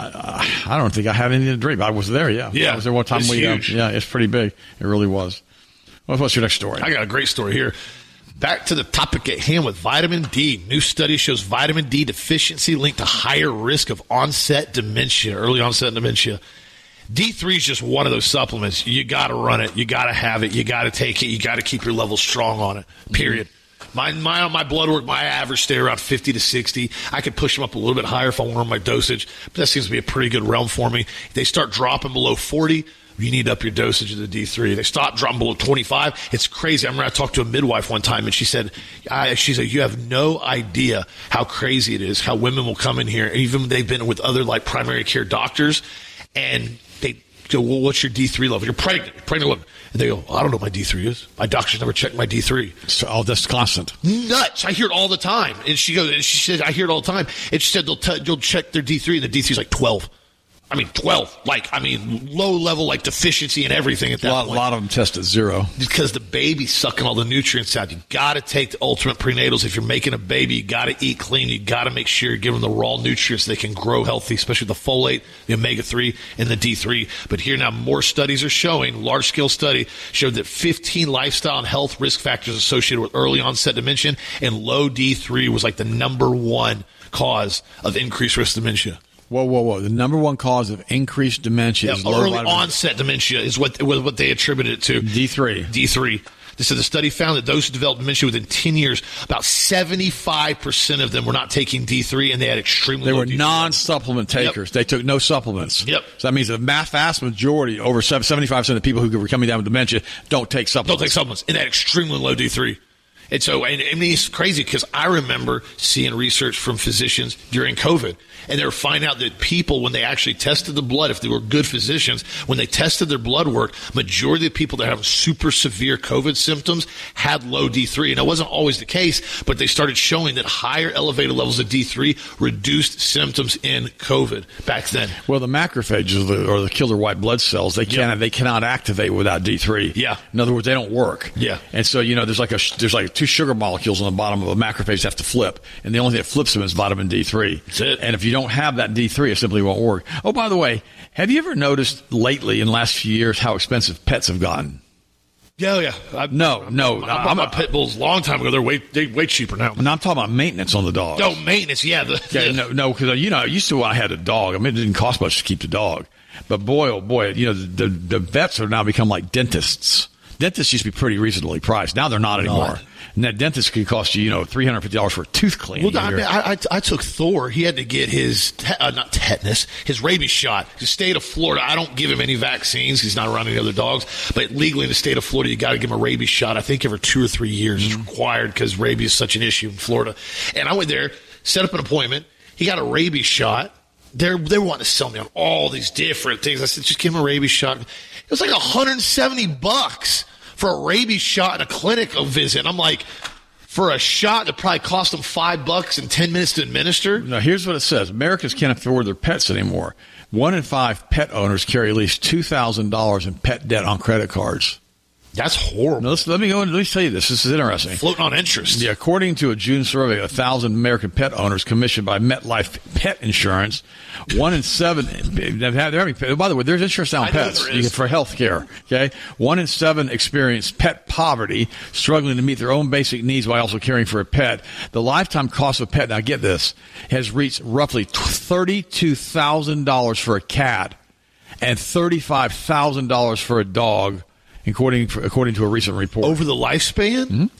I don't think I have anything to drink. I was there, yeah. I was there one time. It's huge. It's pretty big. It really was. What's your next story? I got a great story here. Back to the topic at hand with vitamin D. New study shows vitamin D deficiency linked to higher risk of onset dementia, early onset dementia. D3 is just one of those supplements. You got to run it. You got to have it. You got to take it. You got to keep your levels strong on it, period. My blood work, my average stay around 50 to 60. I could push them up a little bit higher if I want on my dosage, but that seems to be a pretty good realm for me. If they start dropping below 40, you need to up your dosage of the D3. They stop dropping below 25. It's crazy. I remember I talked to a midwife one time, and she said, you have no idea how crazy it is, how women will come in here, even when they've been with other like primary care doctors, and they go, well, what's your D3 level? You're pregnant. Look. And they go, I don't know what my D3 is. My doctor's never checked my D3. So, that's constant. Nuts. I hear it all the time. And she said, I hear it all the time. And she said, they'll check their D3, and the D3 is like 12. 12. Low level, like deficiency and everything at that point. A lot of them test at 0. Because the baby's sucking all the nutrients out. You got to take the ultimate prenatals. If you're making a baby, you got to eat clean. You got to make sure you're giving them the raw nutrients so they can grow healthy, especially the folate, the omega-3, and the D3. But here now, more studies are showing, large-scale study showed that 15 lifestyle and health risk factors associated with early onset dementia, and low D3 was like the number one cause of increased risk dementia. Whoa. The number one cause of increased dementia is low early onset dementia is what they attributed it to. D3. They said the study found that those who developed dementia within 10 years, about 75% of them were not taking D3, and they had extremely low D3. They were non-supplement takers. Yep. They took no supplements. Yep. So that means the vast majority, over 75% of the people who were coming down with dementia, don't take supplements. And they had extremely low D3. And so, it's crazy because I remember seeing research from physicians during COVID, and they were finding out that people, when they actually tested the blood, if they were good physicians, when they tested their blood work, majority of the people that have super severe COVID symptoms had low D3. And it wasn't always the case, but they started showing that higher elevated levels of D3 reduced symptoms in COVID back then. Well, the macrophages or the killer white blood cells, they cannot activate without D3. Yeah. In other words, they don't work. Yeah. And so, there's like 2 sugar molecules on the bottom of a macrophage have to flip, and the only thing that flips them is vitamin D3. That's it. And if you don't have that D3, it simply won't work. Oh, by the way, have you ever noticed lately in the last few years how expensive pets have gotten? Yeah. No. I bought my pit bulls a long time ago. They're way cheaper now. And I'm talking about maintenance on the dog. Oh, maintenance, yeah. No, because I used to when I had a dog. It didn't cost much to keep the dog, but boy, oh boy, the vets have now become like dentists. Dentists used to be pretty reasonably priced. Now they're not anymore. And that dentist could cost you, $350 for a tooth cleaning. Well, I took Thor. He had to get his, not tetanus, his rabies shot. The state of Florida, I don't give him any vaccines. He's not around any other dogs. But legally in the state of Florida, you got to give him a rabies shot. I think every 2 or 3 years is required because rabies is such an issue in Florida. And I went there, set up an appointment. He got a rabies shot. They were wanting to sell me on all these different things. I said, just give him a rabies shot. It was like $170 for a rabies shot in a clinic visit. And I'm like, for a shot that probably cost them $5 and 10 minutes to administer. Now, here's what it says. Americans can't afford their pets anymore. 1 in 5 pet owners carry at least $2,000 in pet debt on credit cards. That's horrible. Now, let me tell you this. This is interesting. Floating on interest. Yeah, according to a June survey of 1,000 American pet owners commissioned by MetLife Pet Insurance, 1 in 7. By the way, there's insurance on pets for health care. Okay, 1 in 7 experience pet poverty, struggling to meet their own basic needs while also caring for a pet. The lifetime cost of a pet, now get this, has reached roughly $32,000 for a cat and $35,000 for a dog. According to a recent report. Over the lifespan?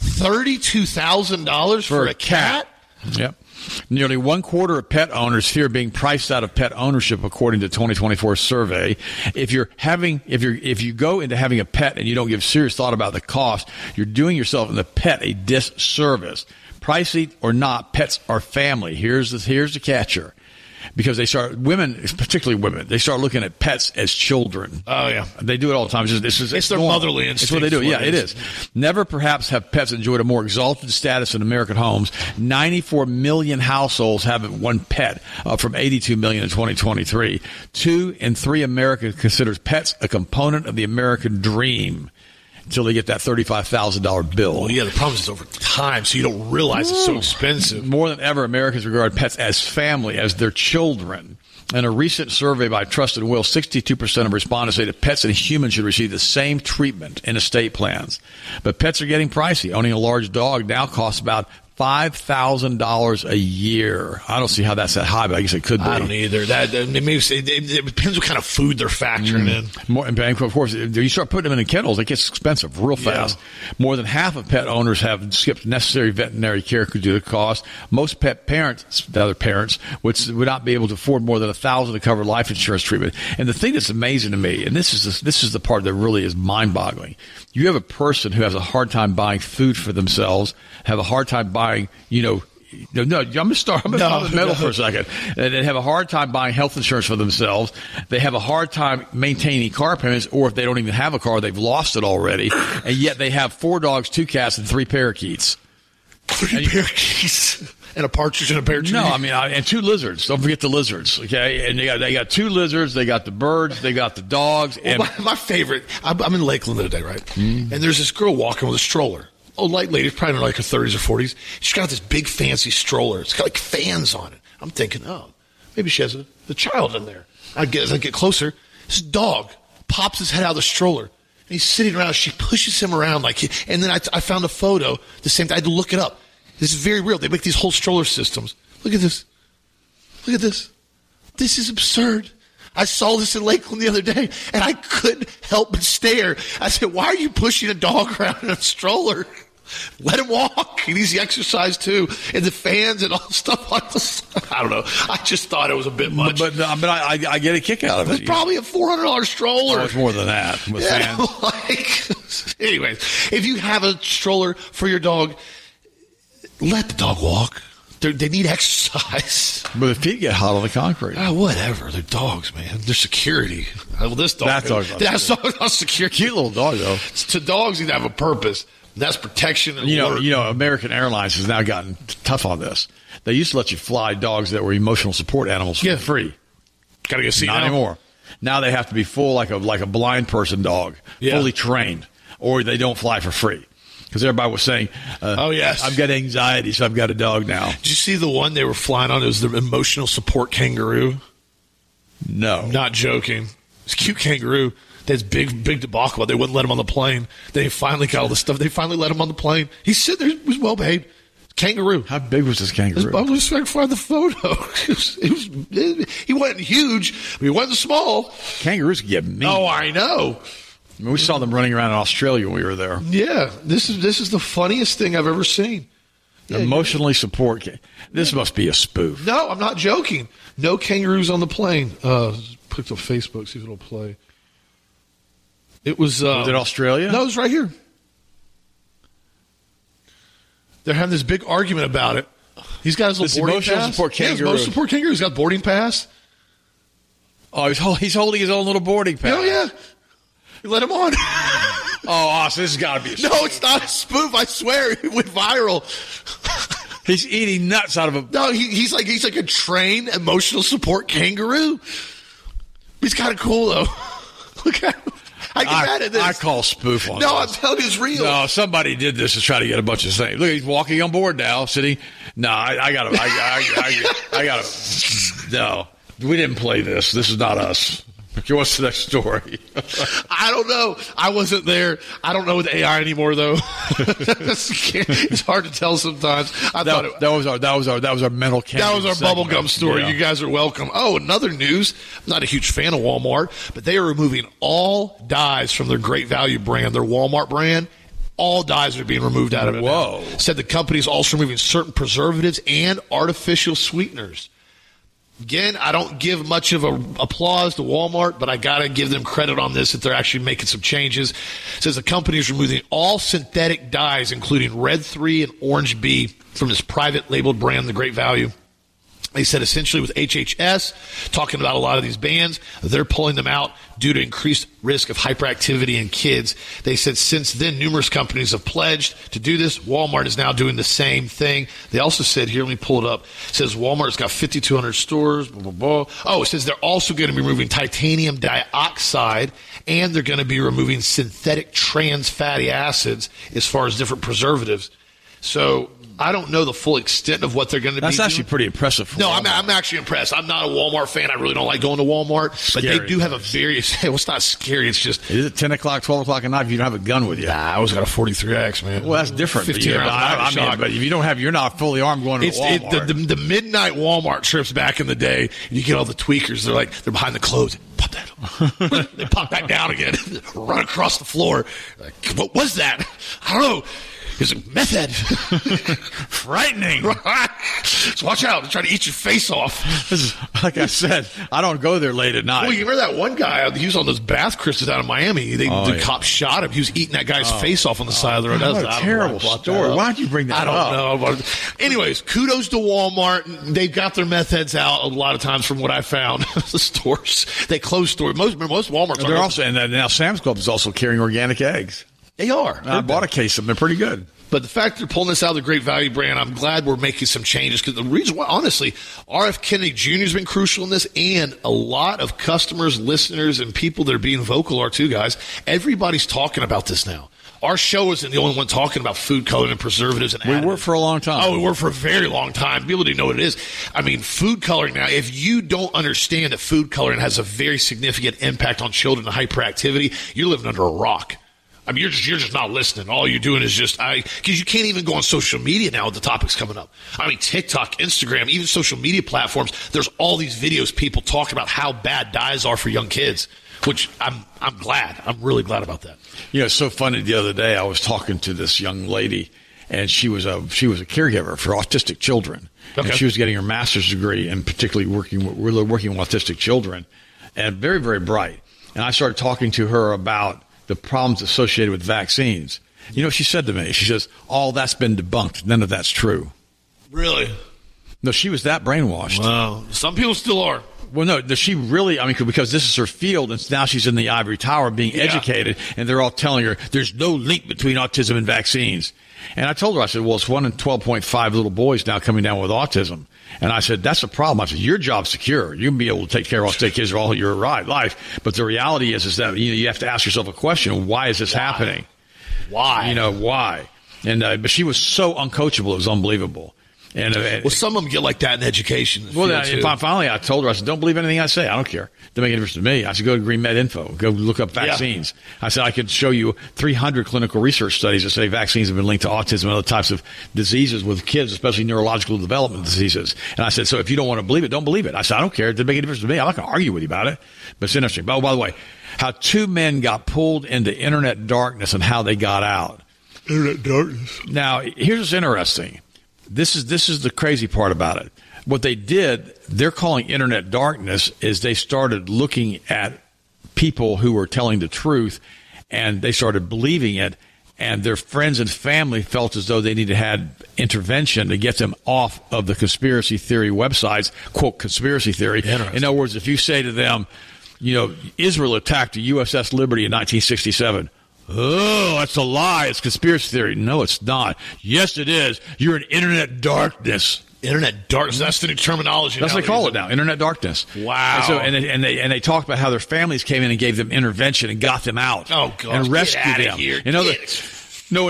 $32,000 for a cat? Yep. Nearly 1/4 of pet owners fear being priced out of pet ownership, according to 2024 survey. If you go into having a pet and you don't give serious thought about the cost, you're doing yourself and the pet a disservice. Pricey or not, pets are family. Here's the catcher. Because particularly women, they start looking at pets as children. Oh, yeah. They do it all the time. It's their motherly instinct. It's what they do. Yeah, it is. Never perhaps have pets enjoyed a more exalted status in American homes. 94 million households have one pet, from 82 million in 2023. 2 in 3 Americans considers pets a component of the American dream. Until they get that $35,000 bill. Well, yeah, the problem is over time, so you don't realize it's so expensive. More than ever, Americans regard pets as family, as their children. In a recent survey by Trust and Will, 62% of respondents say that pets and humans should receive the same treatment in estate plans. But pets are getting pricey. Owning a large dog now costs about $5,000 a year. I don't see how that's that high, but I guess it could be. I don't either. It depends what kind of food they're factoring in. More, and of course, if you start putting them in the kennels, it gets expensive real fast. Yeah. More than half of pet owners have skipped necessary veterinary care due to the cost. Most pet parents, the other parents, would not be able to afford more than $1,000 to cover life insurance treatment. And the thing that's amazing to me, and this is the part that really is mind-boggling. You have a person who has a hard time buying food for themselves, have a hard time buying, no, I'm going to start. I'm going to meddle for a second. They have a hard time buying health insurance for themselves. They have a hard time maintaining car payments, or if they don't even have a car, they've lost it already. And yet they have 4 dogs, 2 cats, and 3 parakeets. 3 parakeets. And a partridge and a pear tree. No, and 2 lizards. Don't forget the lizards, okay? And they got 2 lizards. They got the birds. They got the dogs. And my favorite, I'm in Lakeland today, right? Mm. And there's this girl walking with a stroller. Light lady, probably in like her 30s or 40s. She's got this big fancy stroller. It's got like fans on it. I'm thinking, maybe she has a child in there. As I get closer, this dog pops his head out of the stroller. And he's sitting around. She pushes him around and then I found a photo. The same. I had to look it up. This is very real. They make these whole stroller systems. Look at this. Look at this. This is absurd. I saw this in Lakeland the other day, and I couldn't help but stare. I said, why are you pushing a dog around in a stroller? Let him walk. He needs the exercise, too. And the fans and all the stuff on the side. I don't know. I just thought it was a bit much. But I get a kick out of it. It's probably a $400 stroller. Oh, it's more than that with fans. Anyways, if you have a stroller for your dog, let the dog walk. They need exercise. But the feet get hot on the concrete. Whatever. They're dogs, man. They're security. Well, this dog. That's not security. Cute little dog, though. To dogs, need to have a purpose. That's protection and work. American Airlines has now gotten tough on this. They used to let you fly dogs that were emotional support animals for free. Got to get seen Not anymore. Now they have to be full like a blind person dog, fully trained, or they don't fly for free. Because everybody was saying, I've got anxiety, so I've got a dog now. Did you see the one they were flying on? It was the emotional support kangaroo. No. Not joking. It's a cute kangaroo. That's big debacle. They wouldn't let him on the plane. They finally got all the stuff. They finally let him on the plane. He's sitting there. He was well behaved. Kangaroo. How big was this kangaroo? I was trying to find the photo. He wasn't huge, but he wasn't small. Kangaroos get mean. Oh, I know. We saw them running around in Australia when we were there. Yeah, this is the funniest thing I've ever seen. Emotionally support. This must be a spoof. No, I'm not joking. No kangaroos on the plane. Put it on Facebook, see if it'll play. It was it Australia? No, it was right here. They're having this big argument about it. He's got his little boarding pass. Support kangaroo. His emotional support kangaroo. He's got boarding pass. Oh, he's holding his own little boarding pass. Oh, yeah. You let him on. Austin, this has got to be a spoof. No, it's not a spoof. I swear. It went viral. He's eating nuts out of a... No, he's like a trained emotional support kangaroo. He's kind of cool, though. Look at him. I get mad at this. I call spoof on No, this. I'm telling you, it's real. No, somebody did this to try to get a bunch of things. Look, he's walking on board now, sitting. No, I got to. No, we didn't play this. This is not us. Okay, what's the next story? I don't know. I wasn't there. I don't know with AI anymore, though. It's hard to tell sometimes. That was our mental candy. That was our bubblegum story. Yeah. You guys are welcome. Oh, another news. I'm not a huge fan of Walmart, but they are removing all dyes from their Great Value brand, their Walmart brand. All dyes are being removed out of it. Whoa. Now. Said the company is also removing certain preservatives and artificial sweeteners. Again, I don't give much of applause to Walmart, but I got to give them credit on this that they're actually making some changes. It says the company is removing all synthetic dyes, including Red 3 and Orange B, from its private labeled brand, The Great Value. They said essentially with HHS, talking about a lot of these bans, they're pulling them out due to increased risk of hyperactivity in kids. They said since then, numerous companies have pledged to do this. Walmart is now doing the same thing. They also said, here, let me pull it up. It says Walmart's got 5,200 stores, blah, blah, blah. Oh, it says they're also going to be removing titanium dioxide, and they're going to be removing synthetic trans fatty acids as far as different preservatives. So I don't know the full extent of what they're going to be doing. That's actually pretty impressive. For no, Walmart. I'm actually impressed. I'm not a Walmart fan. I really don't like going to Walmart. But Scary they do have a very – well, it's not scary. It's just – Is it 10 o'clock, 12 o'clock at night if you don't have a gun with you? Nah, I always got a 43X, man. Well, that's different. 15 rounds I mean, but if you don't have – you're not fully armed going to Walmart. The midnight Walmart trips back in the day, you get all the tweakers. They're behind the clothes. Pop that. They pop back down again. Run across the floor. Like, what was that? I don't know. Is it meth head? Frightening. So watch out. They're trying to eat your face off. This is, like I said, I don't go there late at night. Well, you remember that one guy? He was on those bath crystals out of Miami. The cops shot him. He was eating that guy's face off on the side of the road. What a terrible story. Why'd you bring that up? I don't know. Anyways, kudos to Walmart. They've got their meth heads out a lot of times from what I found. The stores. They close stores. Most Walmarts They're also, and now Sam's Club is also carrying organic eggs. They are. I bought a case of them. They're pretty good. But the fact they're pulling this out of the Great Value brand, I'm glad we're making some changes because the reason why, honestly, R.F. Kennedy Jr. has been crucial in this, and a lot of customers, listeners, and people that are being vocal are too, guys. Everybody's talking about this now. Our show isn't the only one talking about food coloring and preservatives and additives. We were for a long time. Oh, we were for a very long time. People didn't know what it is. I mean, food coloring now, if you don't understand that food coloring has a very significant impact on children and hyperactivity, you're living under a rock. I mean, you're just not listening. All you're doing is because you can't even go on social media now with the topics coming up. I mean, TikTok, Instagram, even social media platforms, there's all these videos, people talking about how bad dyes are for young kids, which I'm glad. I'm really glad about that. You know, it's so funny. The other day I was talking to this young lady, and she was a caregiver for autistic children. Okay. And she was getting her master's degree and particularly working with autistic children, and very, very bright. And I started talking to her about the problems associated with vaccines. You know what she said to me? She says, all that's been debunked. None of that's true. Really? No, she was that brainwashed. Wow. Some people still are. Well, no, does she really? I mean, because this is her field, and now she's in the ivory tower being educated, and they're all telling her there's no link between autism and vaccines. And I told her, I said, well, it's 1 in 12.5 little boys now coming down with autism. And I said, that's a problem. I said, your job's secure. You can be able to take care of autistic kids all your life. But the reality is that you have to ask yourself a question. Why is this happening? Why? Why? And but she was so uncoachable. It was unbelievable. And well, some of them get like that in education. Finally, I told her, I said, don't believe anything I say. I don't care. Doesn't make any difference to me. I said, go to Green Med Info. Go look up vaccines. Yeah. I said, I could show you 300 clinical research studies that say vaccines have been linked to autism and other types of diseases with kids, especially neurological development diseases. And I said, so if you don't want to believe it, don't believe it. I said, I don't care. It doesn't make any difference to me. I'm not going to argue with you about it. But it's interesting. Oh, by the way, how 2 men got pulled into internet darkness and how they got out. Internet darkness. Now, here's what's interesting. This is the crazy part about it. What they did, they're calling internet darkness, is they started looking at people who were telling the truth, and they started believing it, and their friends and family felt as though they needed to have intervention to get them off of the conspiracy theory websites, quote, conspiracy theory. In other words, if you say to them, Israel attacked the USS Liberty in 1967, oh, that's a lie. It's conspiracy theory. No, it's not. Yes, it is. You're in internet darkness. Internet darkness. That's the new terminology. That's what they call it now. Internet darkness. Wow. And they talk about how their families came in and gave them intervention and got them out. Oh, God. And rescued them. Here. No.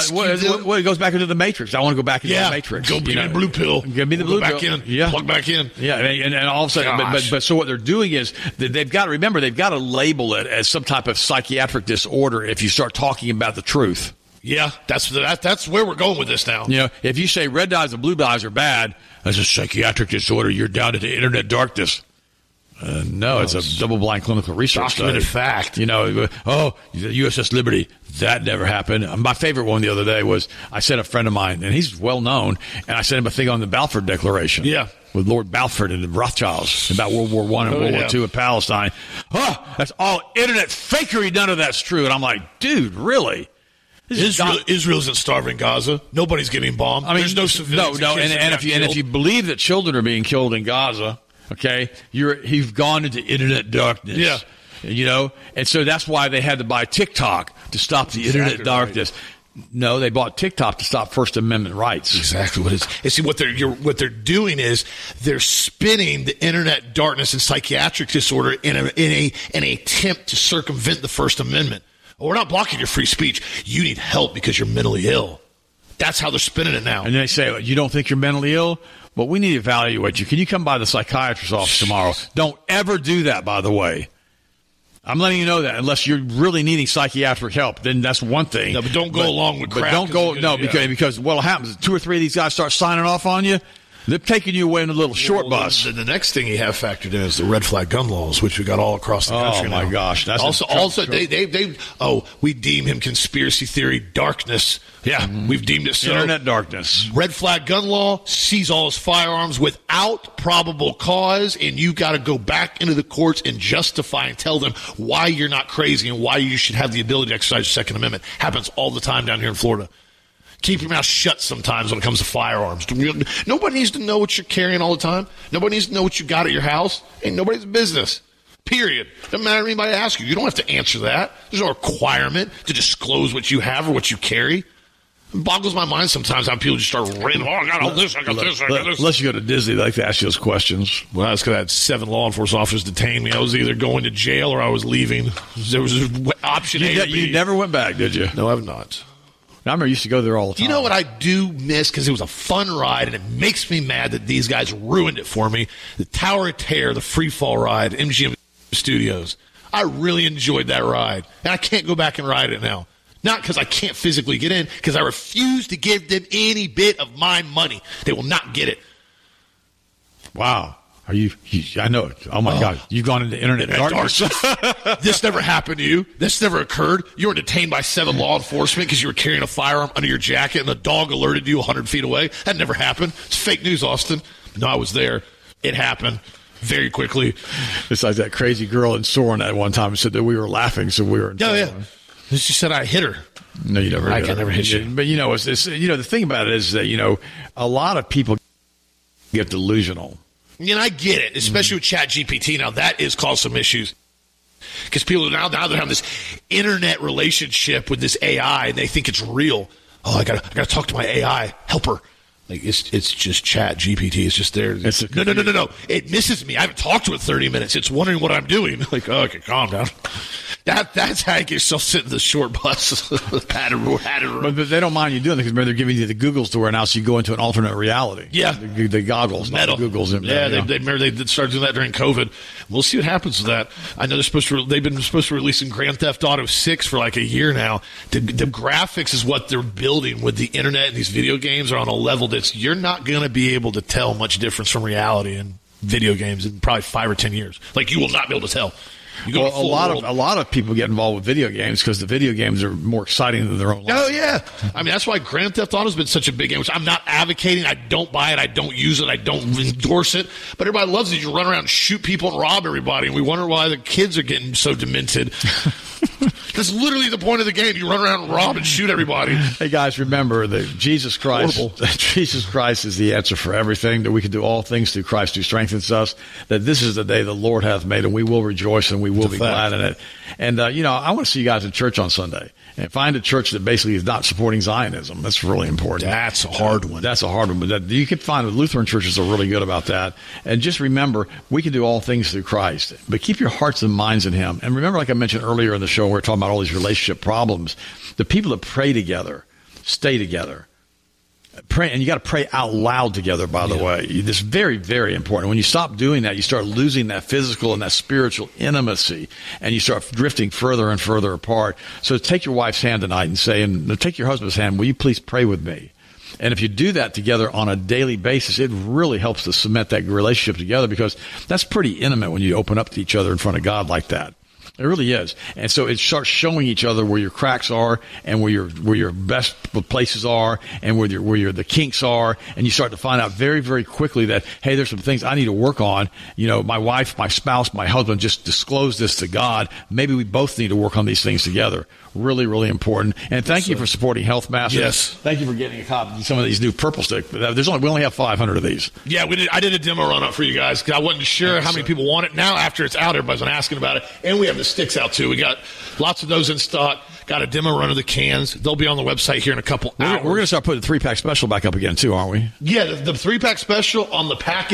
It goes back into the Matrix. I want to go back into the Matrix. Go give me the blue pill. Give me the blue pill. Plug back in. Yeah, and all of a sudden, but so what they're doing is they've got to label it as some type of psychiatric disorder if you start talking about the truth. Yeah, that's where we're going with this now. If you say red dyes and blue dyes are bad, that's a psychiatric disorder. You're down into internet darkness. No, it's a double-blind clinical research documented study. Fact. The USS Liberty, that never happened. My favorite one the other day was I sent a friend of mine, and he's well-known, and I sent him a thing on the Balfour Declaration. Yeah. With Lord Balfour and the Rothschilds about World War I and World War II in Palestine. That's all internet fakery. None of that's true. And I'm like, dude, really? Israel isn't starving Gaza. Nobody's getting bombed. I mean, there's no civilians. No. And if you believe that children are being killed in Gaza, okay, you've gone into internet darkness. Yeah. And so that's why they had to buy TikTok to stop the internet darkness. Right. No, they bought TikTok to stop First Amendment rights. Exactly what it is. And see, what they're doing is they're spinning the internet darkness and psychiatric disorder in an attempt to circumvent the First Amendment. We're not blocking your free speech. You need help because you're mentally ill. That's how they're spinning it now. And they say, you don't think you're mentally ill? Well, we need to evaluate you. Can you come by the psychiatrist's office tomorrow? Don't ever do that, by the way. I'm letting you know that unless you're really needing psychiatric help, then that's one thing. No, but don't go along with crap. But don't go, because what'll happen is 2 or 3 of these guys start signing off on you. They're taking you away in a little short bus. The next thing you have factored in is the red flag gun laws, which we got all across the country. Oh my gosh! That's also we deem him conspiracy theory darkness. Yeah, we've deemed it so. Internet darkness. Red flag gun law, seize all his firearms without probable cause, and you got to go back into the courts and justify and tell them why you're not crazy and why you should have the ability to exercise the Second Amendment. Happens all the time down here in Florida. Keep your mouth shut sometimes when it comes to firearms. Nobody needs to know what you're carrying all the time. Nobody needs to know what you got at your house. Ain't nobody's business. Period. Doesn't matter if anybody asks you. You don't have to answer that. There's no requirement to disclose what you have or what you carry. It boggles my mind sometimes how people just start ranting, I got all this, I got this, I got this. Unless you go to Disney, they like to ask you those questions. Well, that's because I had 7 law enforcement officers detain me. I was either going to jail or I was leaving. There was an option A or B. You never went back, did you? No, I have not. I remember I used to go there all the time. You know what I do miss, because it was a fun ride, and it makes me mad that these guys ruined it for me? The Tower of Terror, the free fall ride, MGM Studios. I really enjoyed that ride, and I can't go back and ride it now. Not because I can't physically get in, because I refuse to give them any bit of my money. They will not get it. Wow. Are you I know it. Oh, my God. You've gone into internet darkness. This never happened to you. This never occurred. You were detained by 7 law enforcement because you were carrying a firearm under your jacket and the dog alerted you 100 feet away. That never happened. It's fake news, Austin. No, I was there. It happened very quickly. Besides that crazy girl in Soren at one time said that we were laughing, so we were in yeah. She said I hit her. No, you never. I can never hit you. But it's the thing about it is that a lot of people get delusional. And I get it, especially with ChatGPT. Now that is caused some issues because people now they're having this internet relationship with this AI and they think it's real. Oh, I gotta talk to my AI helper. Like it's just ChatGPT. It's just there. No. It misses me. I haven't talked to it 30 minutes. It's wondering what I'm doing. Like, oh, okay, calm down. That's how you get yourself sitting in the short bus. But they don't mind you doing it because they're giving you the Googles to wear now, so you go into an alternate reality. Yeah, the goggles, metal not the Googles. They started doing that during COVID. We'll see what happens with that. I know they've been supposed to release Grand Theft Auto 6 for like a year now. The graphics is what they're building with the internet and these video games are on a level that you're not going to be able to tell much difference from reality in video games in probably 5 or 10 years. Like you will not be able to tell. Well, a lot of people get involved with video games because the video games are more exciting than their own life. Oh, yeah. I mean, that's why Grand Theft Auto has been such a big game, which I'm not advocating. I don't buy it. I don't use it. I don't endorse it. But everybody loves it. You run around and shoot people and rob everybody, and we wonder why the kids are getting so demented. That's literally the point of the game. You run around and rob and shoot everybody. Hey, guys, remember that Jesus Christ is the answer for everything, that we can do all things through Christ who strengthens us, that this is the day the Lord hath made, and we will rejoice and we will be glad in it. And, I want to see you guys in church on Sunday. And find a church that basically is not supporting Zionism. That's really important. That's a hard one. That's a hard one. But you can find Lutheran churches are really good about that. And just remember, we can do all things through Christ. But keep your hearts and minds in Him. And remember, like I mentioned earlier in the show, we were talking about all these relationship problems. The people that pray together stay together. Pray, and you got to pray out loud together, by the way. This is very, very important. When you stop doing that, you start losing that physical and that spiritual intimacy, and you start drifting further and further apart. So take your wife's hand tonight and say, and take your husband's hand, will you please pray with me? And if you do that together on a daily basis, it really helps to cement that relationship together, because that's pretty intimate when you open up to each other in front of God like that. It really is. And so it starts showing each other where your cracks are and where your best places are and where the kinks are. And you start to find out very, very quickly that, hey, there's some things I need to work on. My wife, my spouse, my husband just disclosed this to God. Maybe we both need to work on these things together. Really, really important. And thank you for supporting Health Masters. Yes. Thank you for getting a copy of some of these new Purple Stick. We only have 500 of these. Yeah, I did a demo run up for you guys because I wasn't sure how many people want it. Now, after it's out, everybody's been asking about it. And we have the sticks out, too. We got lots of those in stock. Got a demo run of the cans. They'll be on the website here in a couple hours. We're going to start putting the 3-pack special back up again, too, aren't we? Yeah, the 3-pack special on the packets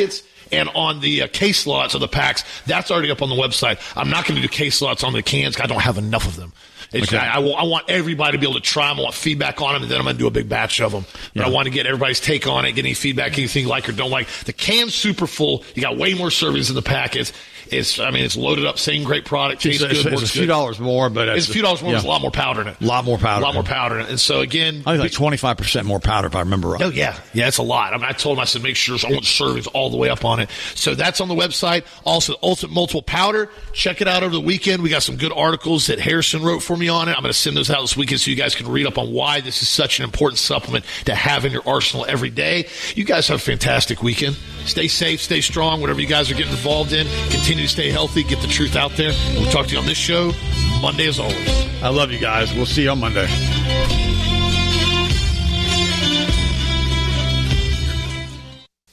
And on the case lots of the packs, that's already up on the website. I'm not going to do case lots on the cans. I don't have enough of them. Okay. I want everybody to be able to try them. I want feedback on them, and then I'm going to do a big batch of them. But I want to get everybody's take on it, get any feedback, anything you like or don't like. The can's super full. You got way more servings in the packets. It's loaded up, same great product, tastes good, works good. It's a few dollars more, but it's a few dollars more. There's a lot more powder in it. A lot more powder. A lot more powder in it. And so, again, I think like 25% more powder, if I remember right. Oh, yeah. Yeah, it's a lot. I mean, I told him, I said, make sure I want the servings all the way up on it. So that's on the website. Also, Ultimate Multiple Powder. Check it out over the weekend. We got some good articles that Harrison wrote for me on it. I'm going to send those out this weekend so you guys can read up on why this is such an important supplement to have in your arsenal every day. You guys have a fantastic weekend. Stay safe, stay strong, whatever you guys are getting involved in. Continue to stay healthy, get the truth out there. We'll talk to you on this show Monday as always. I love you guys. We'll see you on Monday.